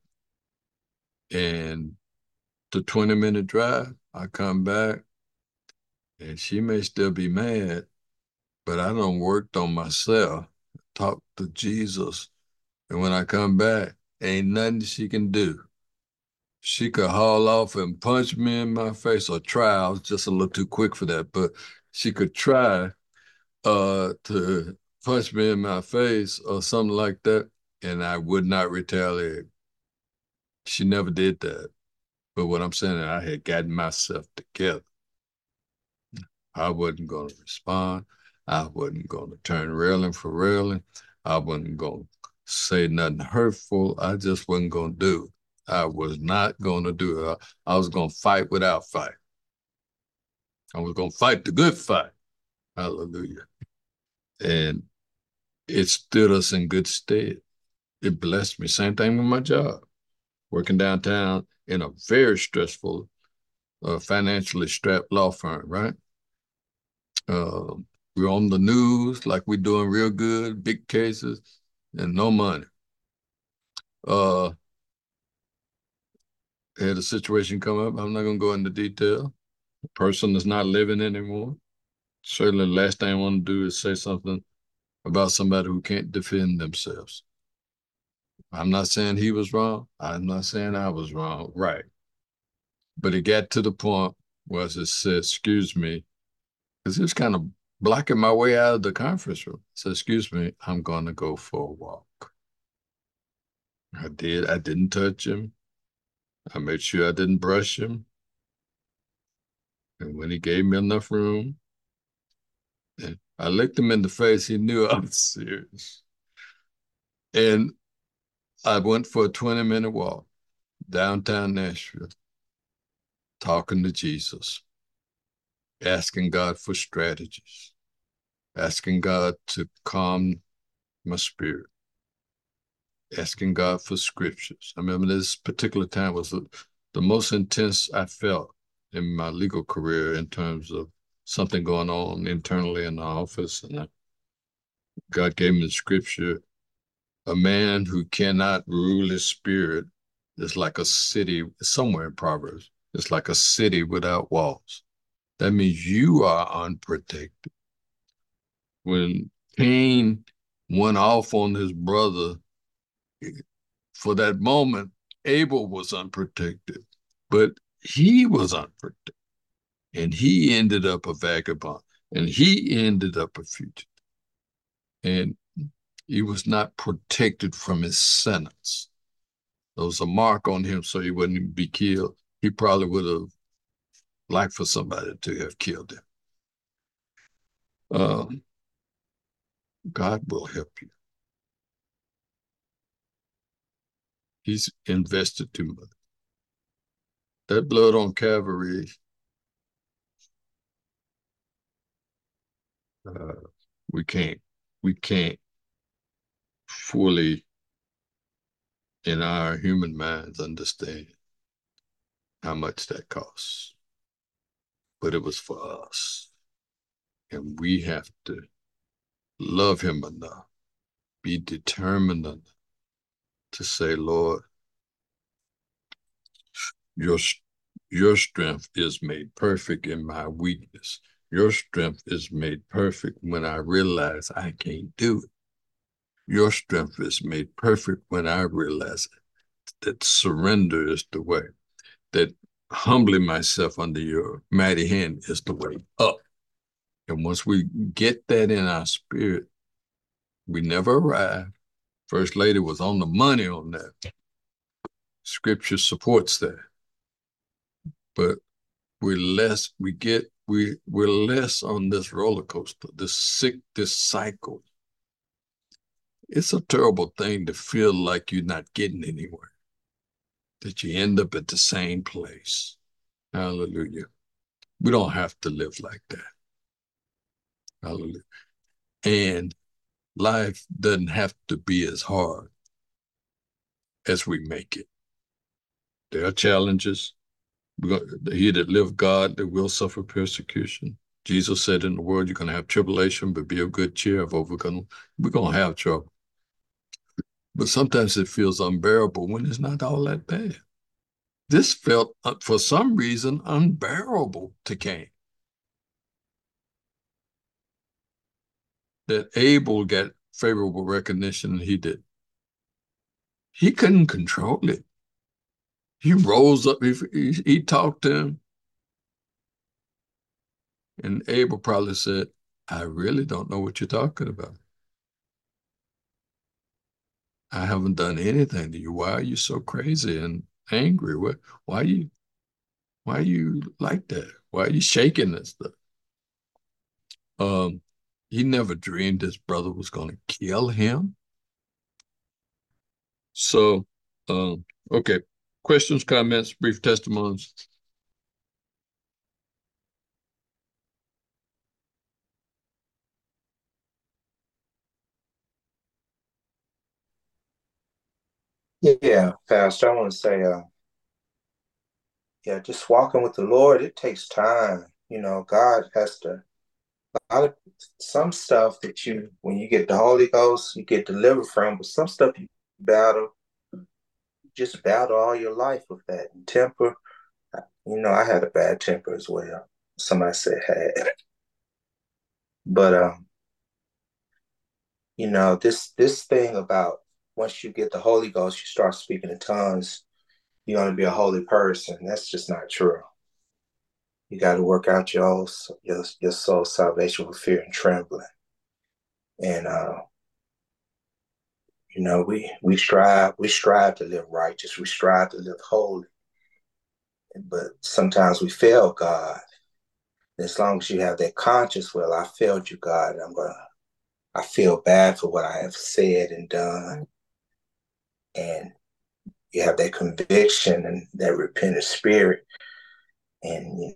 And the 20-minute drive, I come back, and she may still be mad, but I done worked on myself, talked to Jesus, and when I come back, ain't nothing she can do. She could haul off and punch me in my face or try. I was just a little too quick for that, but she could try to punch me in my face or something like that, and I would not retaliate. She never did that. But what I'm saying is I had gotten myself together. I wasn't going to respond. I wasn't going to turn railing for railing. I wasn't going to say nothing hurtful. I just wasn't going to do it. I was not going to do it. I was going to fight without fight. I was going to fight the good fight. Hallelujah. And it stood us in good stead. It blessed me. Same thing with my job. Working downtown in a very stressful, financially strapped law firm, right? We're on the news like we're doing real good, big cases, and no money. Had a situation come up. I'm not going to go into detail. The person is not living anymore. Certainly the last thing I want to do is say something about somebody who can't defend themselves. I'm not saying he was wrong. I'm not saying I was wrong. Right. But it got to the point where I just said, excuse me, because it was kind of blocking my way out of the conference room. I said, excuse me, I'm going to go for a walk. I did. I didn't touch him. I made sure I didn't brush him. And when he gave me enough room, and I looked him in the face, he knew I was serious. And I went for a 20-minute walk downtown Nashville, talking to Jesus, asking God for strategies, asking God to calm my spirit, asking God for scriptures. I remember this particular time was the most intense I felt in my legal career in terms of something going on internally in the office. And God gave me the scripture, a man who cannot rule his spirit is like a city, somewhere in Proverbs, it's like a city without walls. That means you are unprotected. When Cain went off on his brother, for that moment, Abel was unprotected, but he was unprotected. And he ended up a vagabond, and he ended up a fugitive. And he was not protected from his sentence. There was a mark on him so he wouldn't be killed. He probably would have liked for somebody to have killed him. God will help you. He's invested too much. That blood on Calvary, we can't fully in our human minds understand how much that costs. But it was for us. And we have to love him enough, be determined enough to say, Lord, your strength is made perfect in my weakness. Your strength is made perfect when I realize I can't do it. Your strength is made perfect when I realize that surrender is the way, that humbling myself under your mighty hand is the way up. And once we get that in our spirit, we never arrive. First Lady was on the money on that. Scripture supports that. But we're less on this roller coaster, this cycle. It's a terrible thing to feel like you're not getting anywhere, that you end up at the same place. Hallelujah. We don't have to live like that. Hallelujah. And life doesn't have to be as hard as we make it. There are challenges. He that live God, that will suffer persecution. Jesus said in the word, you're going to have tribulation, but be of good cheer. We're going to have trouble. But sometimes it feels unbearable when it's not all that bad. This felt, for some reason, unbearable to Cain. That Abel got favorable recognition and he did. He couldn't control it. He rose up, he talked to him. And Abel probably said, I really don't know what you're talking about. I haven't done anything to you. Why are you so crazy and angry? Why are you like that? Why are you shaking and stuff? he never dreamed his brother was going to kill him. So, okay. Questions, comments, brief testimonies. Yeah, Pastor, I want to say, yeah, just walking with the Lord, it takes time. God has to, a lot of some stuff that when you get the Holy Ghost, you get delivered from, but some stuff you battle, just battle all your life with that. And temper, I had a bad temper as well. Somebody said had. But, this thing about once you get the Holy Ghost, you start speaking in tongues, you're going to be a holy person. That's just not true. You got to work out your soul salvation with fear and trembling. And we strive to live righteous. We strive to live holy. But sometimes we fail God. As long as you have that conscience, well, I failed you, God. I feel bad for what I have said and done. And you have that conviction and that repentant spirit. And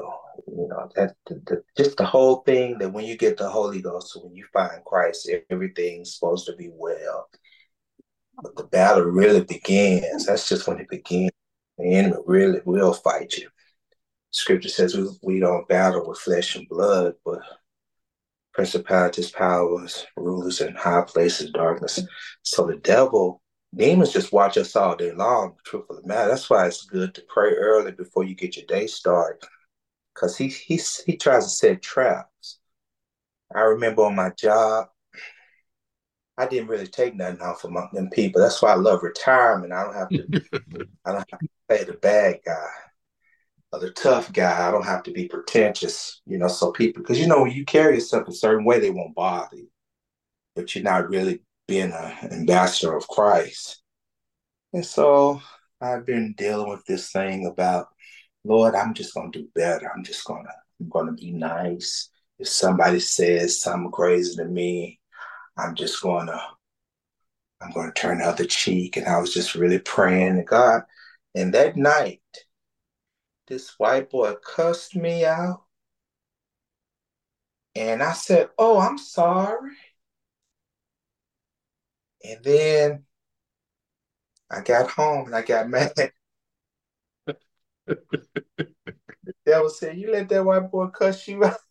just the whole thing, that when you get the Holy Ghost, when you find Christ, everything's supposed to be well. But the battle really begins. That's just when it begins. The enemy really will fight you. Scripture says we don't battle with flesh and blood, but principalities, powers, rulers in high places, darkness. So the devil, demons just watch us all day long, the truth of the matter. That's why it's good to pray early before you get your day started, because he tries to set traps. I remember on my job, I didn't really take nothing off of them people. That's why I love retirement. I don't have to play the bad guy or the tough guy. I don't have to be pretentious, so people, because when you carry yourself a certain way, they won't bother you, but you're not really being an ambassador of Christ. And so I've been dealing with this thing about, Lord, I'm just going to do better. I'm going to be nice. If somebody says something crazy to me, I'm going to turn the other cheek. And I was just really praying to God. And that night, this white boy cussed me out. And I said, "Oh, I'm sorry." And then I got home and I got mad. The devil said, "You let that white boy cuss you out."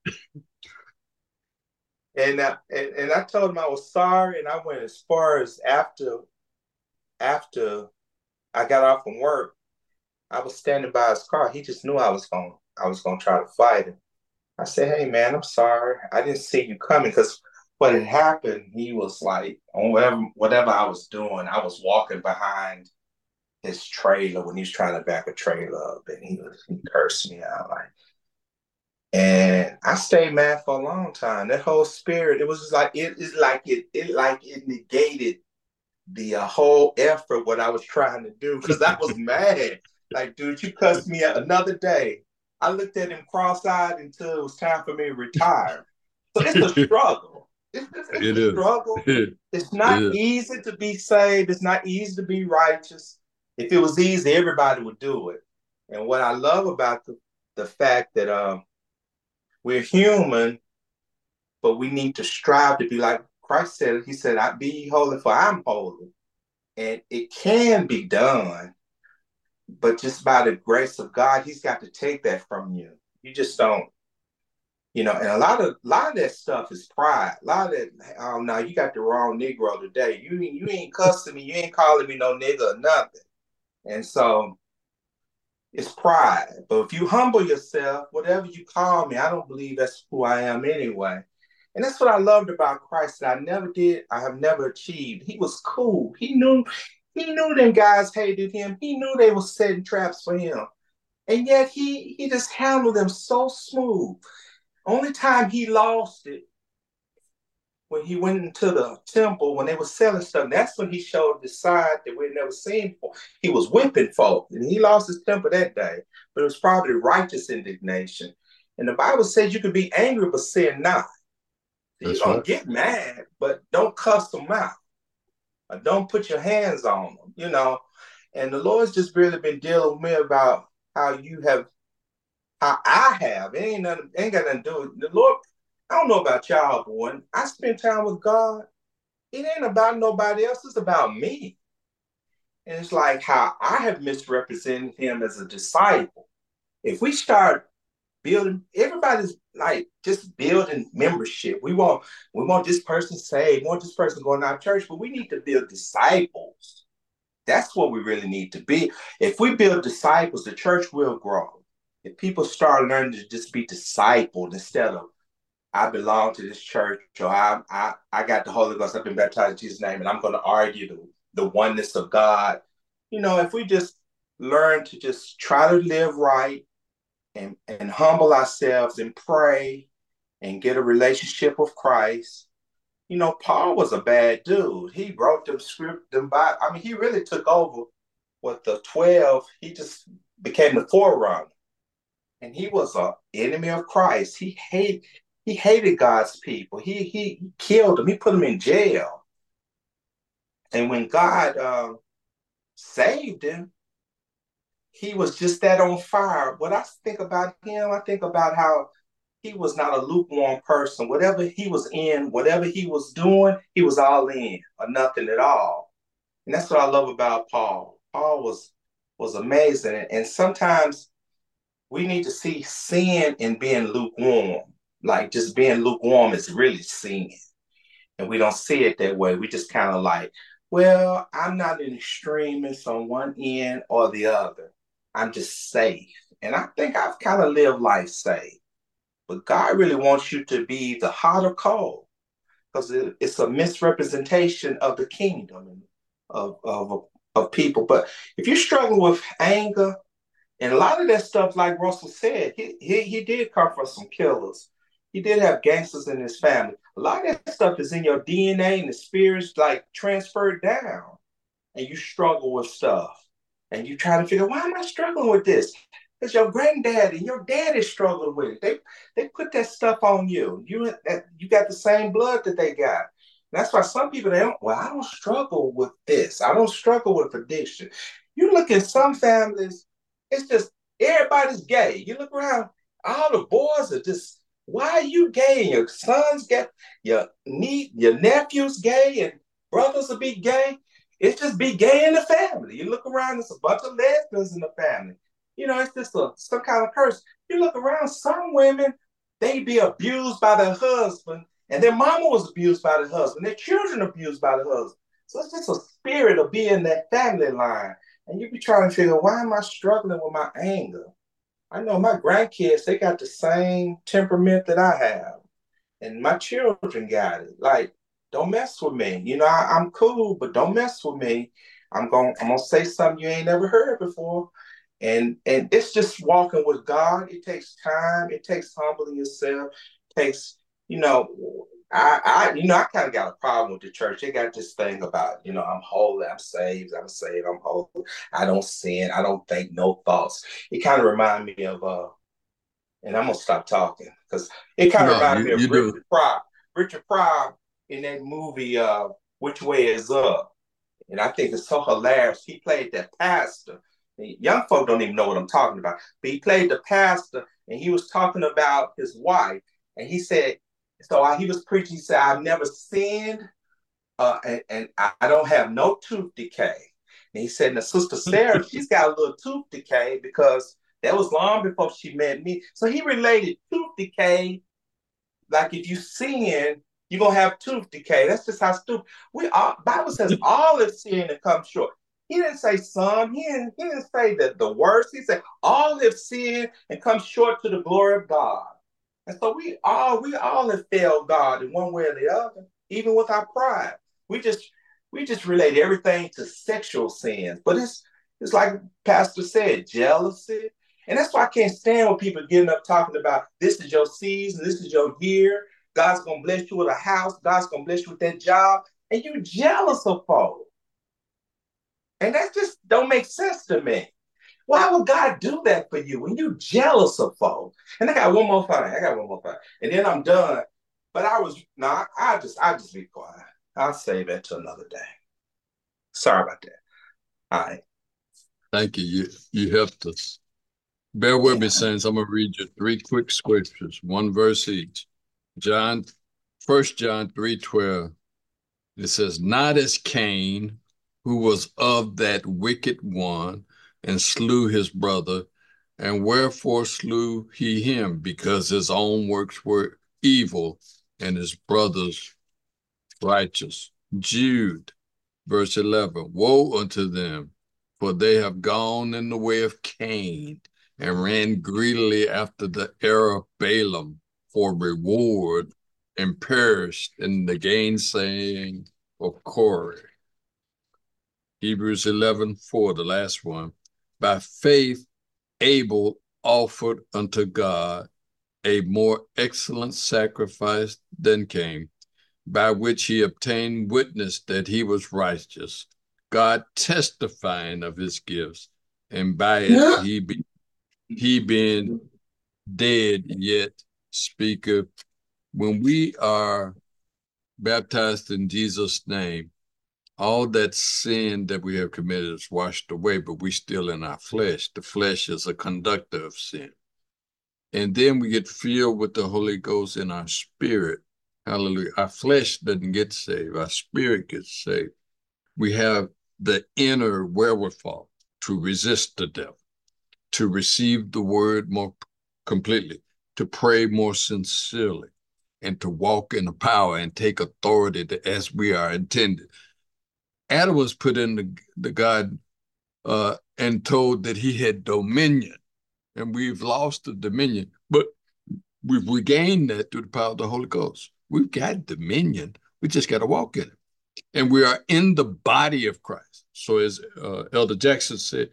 And I told him I was sorry, and I went as far as after I got off from work, I was standing by his car. He just knew I was gonna try to fight him. I said, "Hey man, I'm sorry. I didn't see you coming," because what had happened, he was like, on whatever I was doing, I was walking behind his trailer when he was trying to back a trailer up, and he cursed me out like. And I stayed mad for a long time. That whole spirit, it was just like it negated the whole effort what I was trying to do, because I was mad. Like, dude, you cussed me out another day. I looked at him cross-eyed until it was time for me to retire. So it's a struggle. It's a struggle. It's not easy to be saved. It's not easy to be righteous. If it was easy, everybody would do it. And what I love about the fact that we're human, but we need to strive to be like Christ said. He said, "I be holy, for I'm holy." And it can be done, but just by the grace of God, He's got to take that from you. You just don't, and a lot of that stuff is pride. A lot of that, "Oh no, you got the wrong Negro today. You ain't cussing me. You ain't calling me no nigga or nothing." And so it's pride. But if you humble yourself, whatever you call me, I don't believe that's who I am anyway. And that's what I loved about Christ that I have never achieved. He was cool. He knew them guys hated him. He knew they were setting traps for him. And yet he just handled them so smooth. Only time he lost it, when he went into the temple, when they were selling stuff, that's when he showed the side that we'd never seen before. He was whipping folk, and he lost his temper that day. But it was probably righteous indignation. And the Bible says you can be angry, but sin not. You're That's going right. to get mad, but don't cuss them out. Or don't put your hands on them, you know. And the Lord's just really been dealing with me about how I have. Ain't got nothing to do with the Lord. I don't know about y'all, but when I spend time with God, it ain't about nobody else. It's about me. And it's like how I have misrepresented him as a disciple. If we start building, everybody's like just building membership. We want this person saved, we want this person going to our church, but we need to build disciples. That's what we really need to be. If we build disciples, the church will grow. If people start learning to just be discipled instead of I belong to this church or I got the Holy Ghost, I've been baptized in Jesus' name, and I'm going to argue the oneness of God. You know, if we just learn to just try to live right and humble ourselves and pray and get a relationship with Christ. You know, Paul was a bad dude. He wrote them script, them Bible. I mean, he really took over with the 12. He just became the forerunner. And he was an enemy of Christ. He hated God's people. He killed them. He put them in jail. And when God saved him, he was just that on fire. What I think about him, I think about how he was not a lukewarm person. Whatever he was in, whatever he was doing, he was all in or nothing at all. And that's what I love about Paul. Paul was amazing. And sometimes we need to see sin in being lukewarm. Like just being lukewarm is really sin. And we don't see it that way. We just kind of like, well, I'm not an extremist on one end or the other. I'm just safe. And I think I've kind of lived life safe. But God really wants you to be the hot or cold because it's a misrepresentation of the kingdom of people. But if you're struggling with anger, and a lot of that stuff, like Russell said, he did come from some killers. He did have gangsters in his family. A lot of that stuff is in your DNA and the spirits like transferred down. And you struggle with stuff. And you try to figure, why am I struggling with this? Because your granddad and your dad is struggling with it. They put that stuff on you. You got the same blood that they got. That's why some people, I don't struggle with this. I don't struggle with addiction. You look at some families, it's just everybody's gay. You look around, all the boys are just, why are you gay? And your son's gay, your nephew's gay, and brothers will be gay. It's just be gay in the family. You look around, there's a bunch of lesbians in the family. You know, it's just some kind of curse. You look around, some women, they be abused by their husband, and their mama was abused by the husband, their children abused by the husband. So it's just a spirit of being that family line. And you be trying to figure, why am I struggling with my anger? I know my grandkids, they got the same temperament that I have. And my children got it. Like, don't mess with me. You know, I'm cool, but don't mess with me. I'm gonna say something you ain't never heard before. And it's just walking with God. It takes time. It takes humbling yourself. It takes, you know, I kind of got a problem with the church. They got this thing about, you know, I'm holy, I'm saved, I'm holy. I don't sin. I don't think no thoughts. It kind of reminds me of, and I'm gonna stop talking because it kind of reminds me of Richard Pryor. Richard Pryor in that movie, Which Way Is Up? And I think it's so hilarious. He played that pastor. Young folk don't even know what I'm talking about. But he played the pastor, and he was talking about his wife. And he said, so while he was preaching, he said, I've never sinned, and I don't have no tooth decay. And he said, and the sister Sarah, she's got a little tooth decay because that was long before she met me. So he related tooth decay, like if you sin, you're going to have tooth decay. That's just how stupid. Bible says all have sinned and come short. He didn't say some. He didn't say that the worst. He said all have sinned and come short to the glory of God. And so we all have failed God in one way or the other, even with our pride. We just relate everything to sexual sins. But it's like Pastor said, jealousy. And that's why I can't stand when people getting up talking about this is your season, this is your year. God's going to bless you with a house. God's going to bless you with that job. And you're jealous of folks. And that just don't make sense to me. Why would God do that for you when you're jealous of folks? And I got one more thing. And then I'm done. But I just be quiet. I'll save that to another day. Sorry about that. All right. Thank you. You helped us. Bear with me, saints. I'm going to read you 3 quick scriptures, 1 verse each. 1 John 3:12. It says, not as Cain, who was of that wicked one, and slew his brother. And wherefore slew he him? Because his own works were evil, and his brother's righteous. Jude, verse 11. Woe unto them, for they have gone in the way of Cain, and ran greedily after the error of Balaam for reward, and perished in the gainsaying of Korah. Hebrews 11:4, the last one. By faith, Abel offered unto God a more excellent sacrifice than Cain, by which he obtained witness that he was righteous, God testifying of his gifts, and by it he being dead yet speaketh. When we are baptized in Jesus' name, all that sin that we have committed is washed away, but we still in our flesh. The flesh is a conductor of sin. And then we get filled with the Holy Ghost in our spirit. Hallelujah. Our flesh doesn't get saved. Our spirit gets saved. We have the inner wherewithal to resist the devil, to receive the word more completely, to pray more sincerely, and to walk in the power and take authority as we are intended. Adam was put in the garden and told that he had dominion, and we've lost the dominion, but we've regained that through the power of the Holy Ghost. We've got dominion. We just got to walk in it. And we are in the body of Christ. So as Elder Jackson said,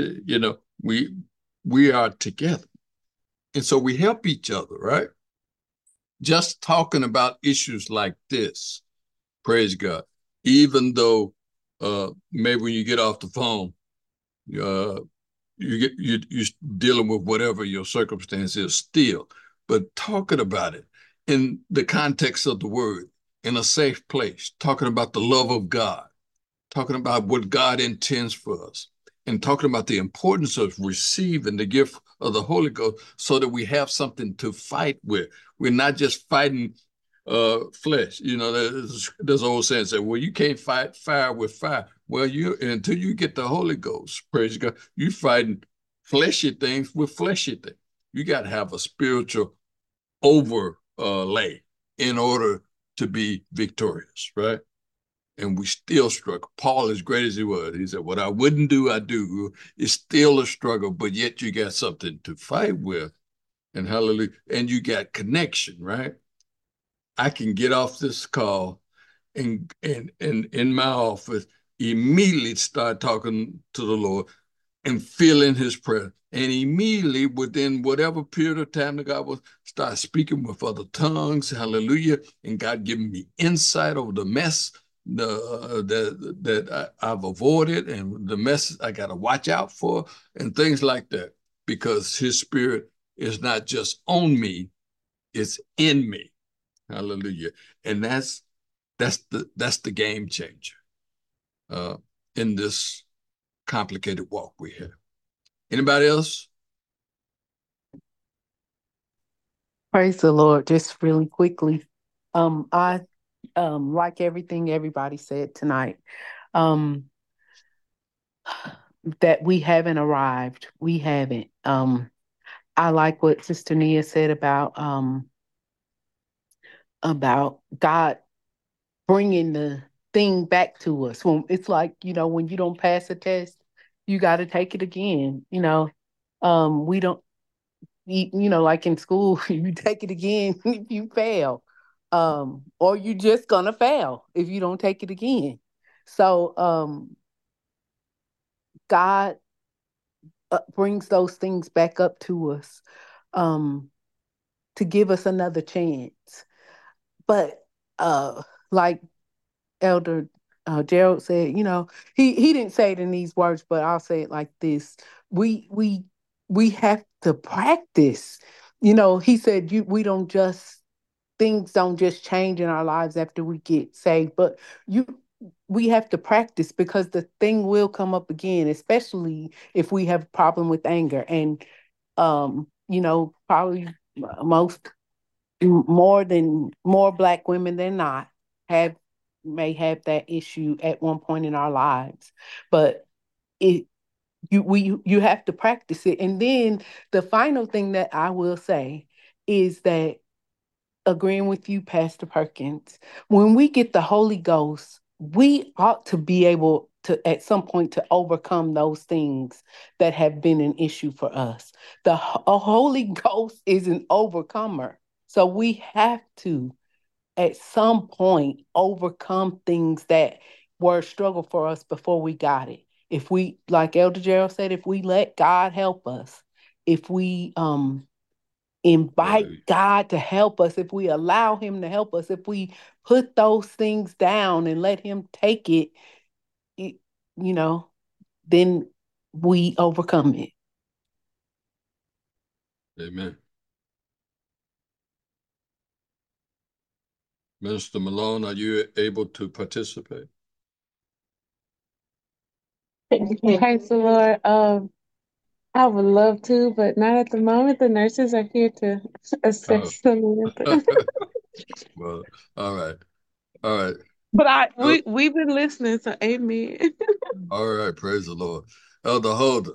we are together. And so we help each other, right? Just talking about issues like this, praise God, even though maybe when you get off the phone, you're dealing with whatever your circumstance is still, but talking about it in the context of the word, in a safe place, talking about the love of God, talking about what God intends for us, and talking about the importance of receiving the gift of the Holy Ghost so that we have something to fight with. We're not just fighting flesh. You know, there's old saying that, well, you can't fight fire with fire. Well, until you get the Holy Ghost, praise God, you fighting fleshy things with fleshy things. You got to have a spiritual overlay in order to be victorious, right? And we still struggle. Paul, as great as he was, he said, what I wouldn't do, I do. It's still a struggle, but yet you got something to fight with. And hallelujah. And you got connection, right? I can get off this call and in my office, immediately start talking to the Lord and feeling his presence. And immediately within whatever period of time that God will start speaking with other tongues, hallelujah, and God giving me insight over the mess that I've avoided and the mess I got to watch out for and things like that, because his spirit is not just on me, it's in me. Hallelujah. And that's the game changer in this complicated walk we have. Anybody else? Praise the Lord. Just really quickly. I like everything everybody said tonight. That we haven't arrived. We haven't. I like what Sister Nia said about God bringing the thing back to us. When it's like, when you don't pass a test, you got to take it again. We don't, like in school, you take it again if you fail, or you're just gonna fail if you don't take it again. So God brings those things back up to us to give us another chance. But like Elder Gerald said, he didn't say it in these words, but I'll say it like this: we have to practice. He said we don't just things don't just change in our lives after we get saved, but we have to practice because the thing will come up again, especially if we have a problem with anger. And probably most more Black women than not may have that issue at one point in our lives. But it you have to practice it. And then the final thing that I will say is that, agreeing with you, Pastor Perkins, when we get the Holy Ghost, we ought to be able to, at some point, to overcome those things that have been an issue for us. A Holy Ghost is an overcomer. So we have to, at some point, overcome things that were a struggle for us before we got it. If we, like Elder Gerald said, if we let God help us, if we invite God to help us, if we allow him to help us, if we put those things down and let him take it, then we overcome it. Amen. Minister Malone, are you able to participate? Praise the Lord. I would love to, but not at the moment. The nurses are here to assess Samantha. Well, all right. All right. But we've been listening, so amen. All right, praise the Lord. Elder Holder,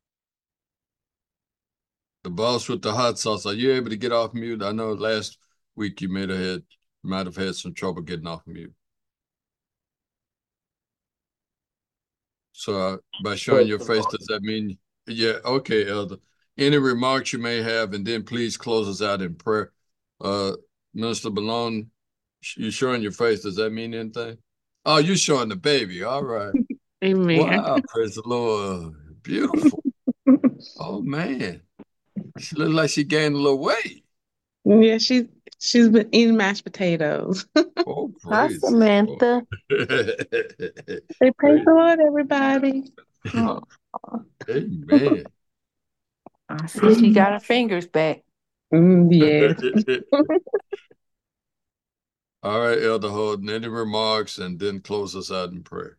the boss with the hot sauce, are you able to get off mute? I know last week you might have had some trouble getting off mute. So by showing your face, does that mean, yeah, okay, Elder. Any remarks you may have, and then please close us out in prayer. Minister Malone, you showing your face, does that mean anything? Oh, you showing the baby, all right. Amen. Wow, praise the Lord. Beautiful. Oh, man. She looks like she gained a little weight. Yeah, she's been eating mashed potatoes. Oh, praise. Hi, Samantha. Say praise the Lord, everybody. Oh, Amen. I see she got her fingers back. Yes. All right, Elder Holden, any remarks, and then close us out in prayer.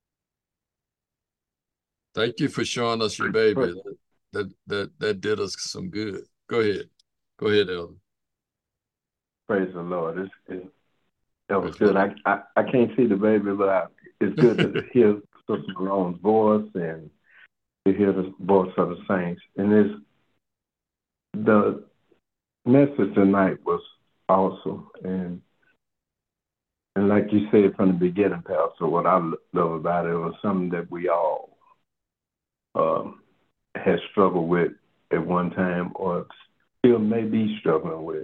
Thank you for showing us your baby. That did us some good. Go ahead. Go ahead, Elder. Praise the Lord. That was good. I can't see the baby, but it's good to hear Sister Malone's voice and to hear the voice of the saints. And the message tonight was awesome. And like you said from the beginning, Pastor, what I love about it was something that we all has struggled with at one time or still may be struggling with.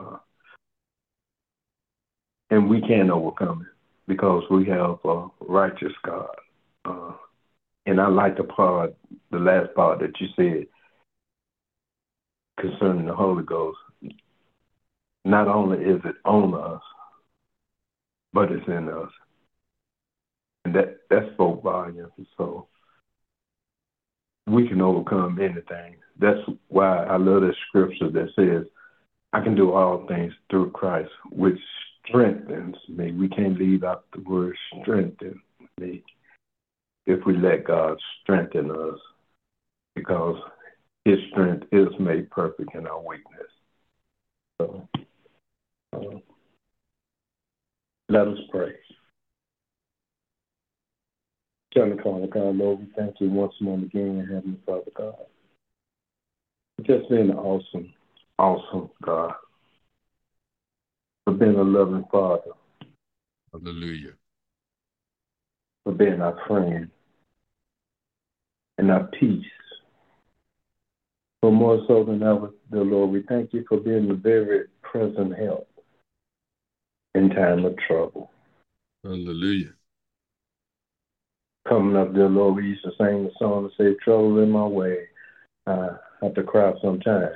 And we can overcome it because we have a righteous God. And I like the last part that you said concerning the Holy Ghost. Not only is it on us, but it's in us. And that spoke volumes. So we can overcome anything. That's why I love the scripture that says, I can do all things through Christ, which strengthens me. We can't leave out the word strengthen me if we let God strengthen us, because his strength is made perfect in our weakness. So let us pray. Heavenly Father God, Lord, we thank you once more again, Heavenly Father God. Just being an awesome, awesome God. For being a loving Father. Hallelujah. For being our friend and our peace. For more so than ever, dear Lord, we thank you for being the very present help in time of trouble. Hallelujah. Coming up, dear Lord, we used to sing the song that says, trouble in my way. I have to cry sometimes.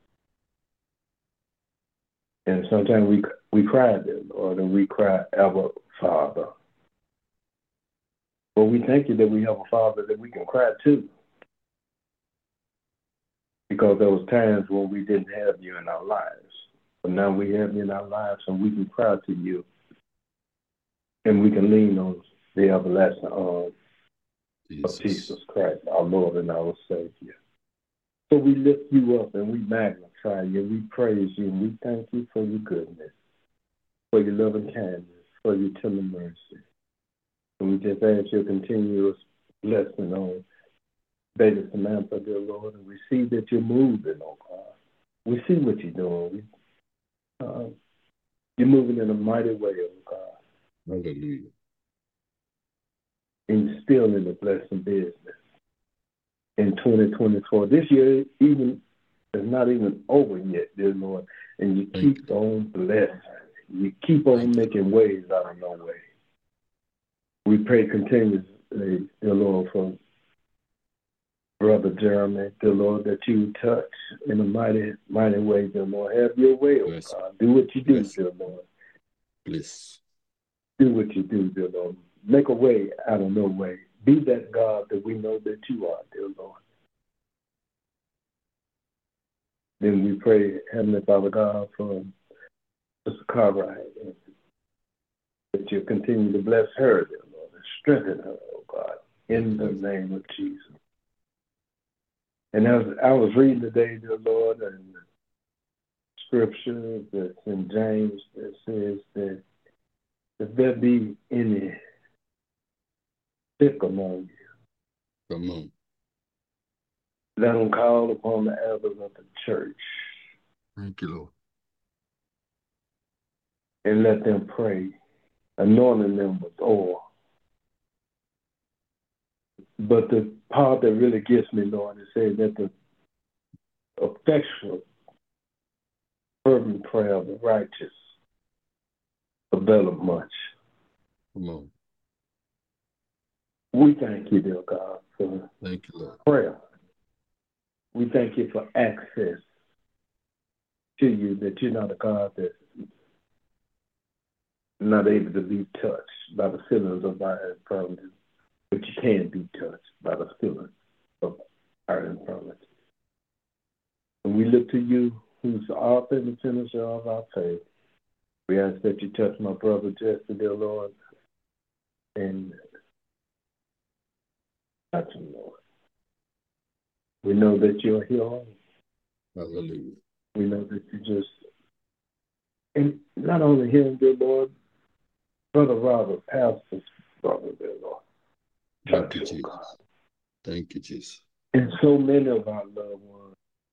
And sometimes we cry, dear Lord, and we cry, Abba, Father. But we thank you that we have a Father that we can cry to. Because there was times when we didn't have you in our lives. But now we have you in our lives, and we can cry to you, and we can lean on the everlasting arms of Jesus Christ, our Lord and our Savior. So we lift you up, and we magnify you, and we praise you, and we thank you for your goodness, for your loving kindness, for your tender mercy. And we just ask your continuous blessing on Baby Samantha, dear Lord, and we see that you're moving, oh God. We see what you're doing. You're moving in a mighty way, oh God. Hallelujah. And you're still in the blessing business in 2024. This year even is not even over yet, dear Lord. And you keep on blessing. You keep on making ways out of no way. We pray continuously, dear Lord, for Brother Jeremy, dear Lord, that you touch in a mighty, mighty way, dear Lord. Have your way, oh God. Do what you do, dear Lord. Please. Do what you do, dear Lord. Make a way out of no way. Be that God that we know that you are, dear Lord. Then we pray, Heavenly Father God, for Sister Cartwright, that you continue to bless her, dear Lord, and strengthen her, oh God, in the name of Jesus. And as I was reading today, dear Lord, and scripture that's in James that says that if there be any sick among you, come on, let them call upon the elders of the church. Thank you, Lord. And let them pray, anointing them with oil. But the part that really gets me, Lord, is saying that the effectual, fervent prayer of the righteous availeth much. Come on. We thank you, dear God, for thank you, Lord. Prayer. We thank you for access to you, that you're not a God that's not able to be touched by the feelings of our infirmities, but you can be touched by the feelings of our infirmities. And we look to you, who's the author and the finisher of our faith. We ask that you touch my brother Jesse, dear Lord, and touch him, Lord. We know that you're healing. Hallelujah. We know that you just, and not only him, dear Lord, Brother Robert, pastor's brother, dear Lord. Thank you, Jesus. Thank you, Jesus. And so many of our loved ones,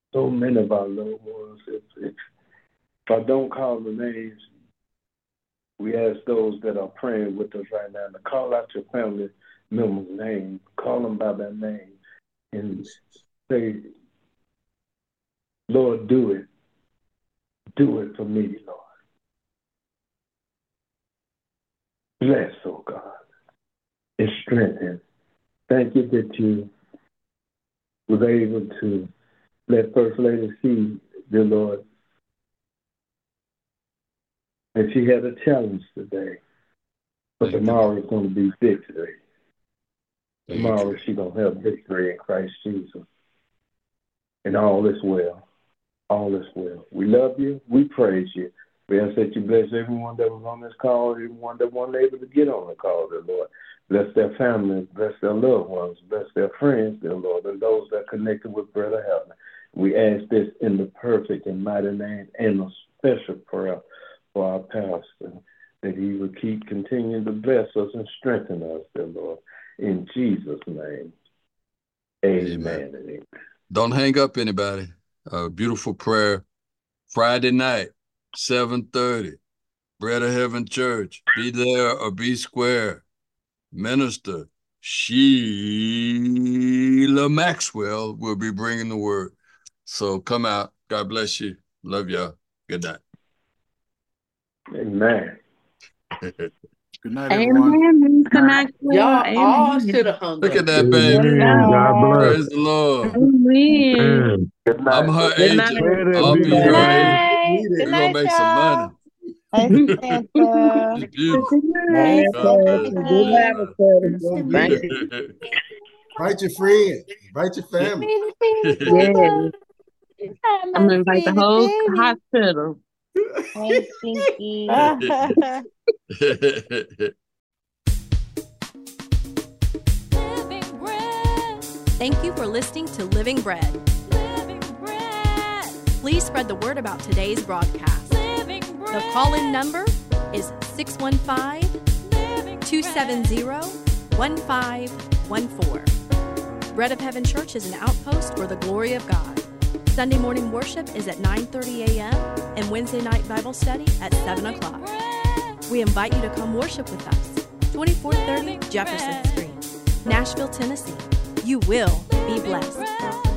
if I don't call the names, we ask those that are praying with us right now to call out your family member's name, call them by their name, and say, Lord, do it. Do it for me, Lord. Bless, oh God, and strengthen. Thank you that you was able to let First Lady see, dear Lord, and she had a challenge today. But tomorrow is going to be victory. Tomorrow she's going to have victory in Christ Jesus. And all is well. All is well. We love you. We praise you. We ask that you bless everyone that was on this call, everyone that wasn't able to get on the call, dear Lord. Bless their families, bless their loved ones, bless their friends, dear Lord, and those that are connected with Brother Heaven. We ask this in the perfect and mighty name and a special prayer for our pastor, that he would keep continuing to bless us and strengthen us, dear Lord. In Jesus' name, amen. And amen. Don't hang up, anybody. Beautiful prayer. Friday night, 7:30, Bread of Heaven Church. Be there or be square. Minister Sheila Maxwell will be bringing the word. So come out. God bless you. Love y'all. Good night. Amen. Good night, everyone. Amen. Connect. Y'all all should have hung Look up. at that, baby. God bless. Praise the Lord. Amen. Good night. I'm her Good night. agent. I'll be Good her agent. night. Good We're going night, to make some money. y'all. Hey, Santa. It's beautiful. Hey, God bless. Good Bible study. So Thank good. you. Invite your friends. Invite your family. Yes. Hi, I'm my gonna invite the sweetie whole baby. hospital. Hey, Stinky. Thank you for listening to Living Bread. Please spread the word about today's broadcast. The call-in number is 615-270-1514. Bread of Heaven Church is an outpost for the glory of God. Sunday morning worship is at 9:30 a.m. and Wednesday night Bible study at 7 o'clock. We invite you to come worship with us. 2430 Jefferson Street, Nashville, Tennessee. You will be blessed.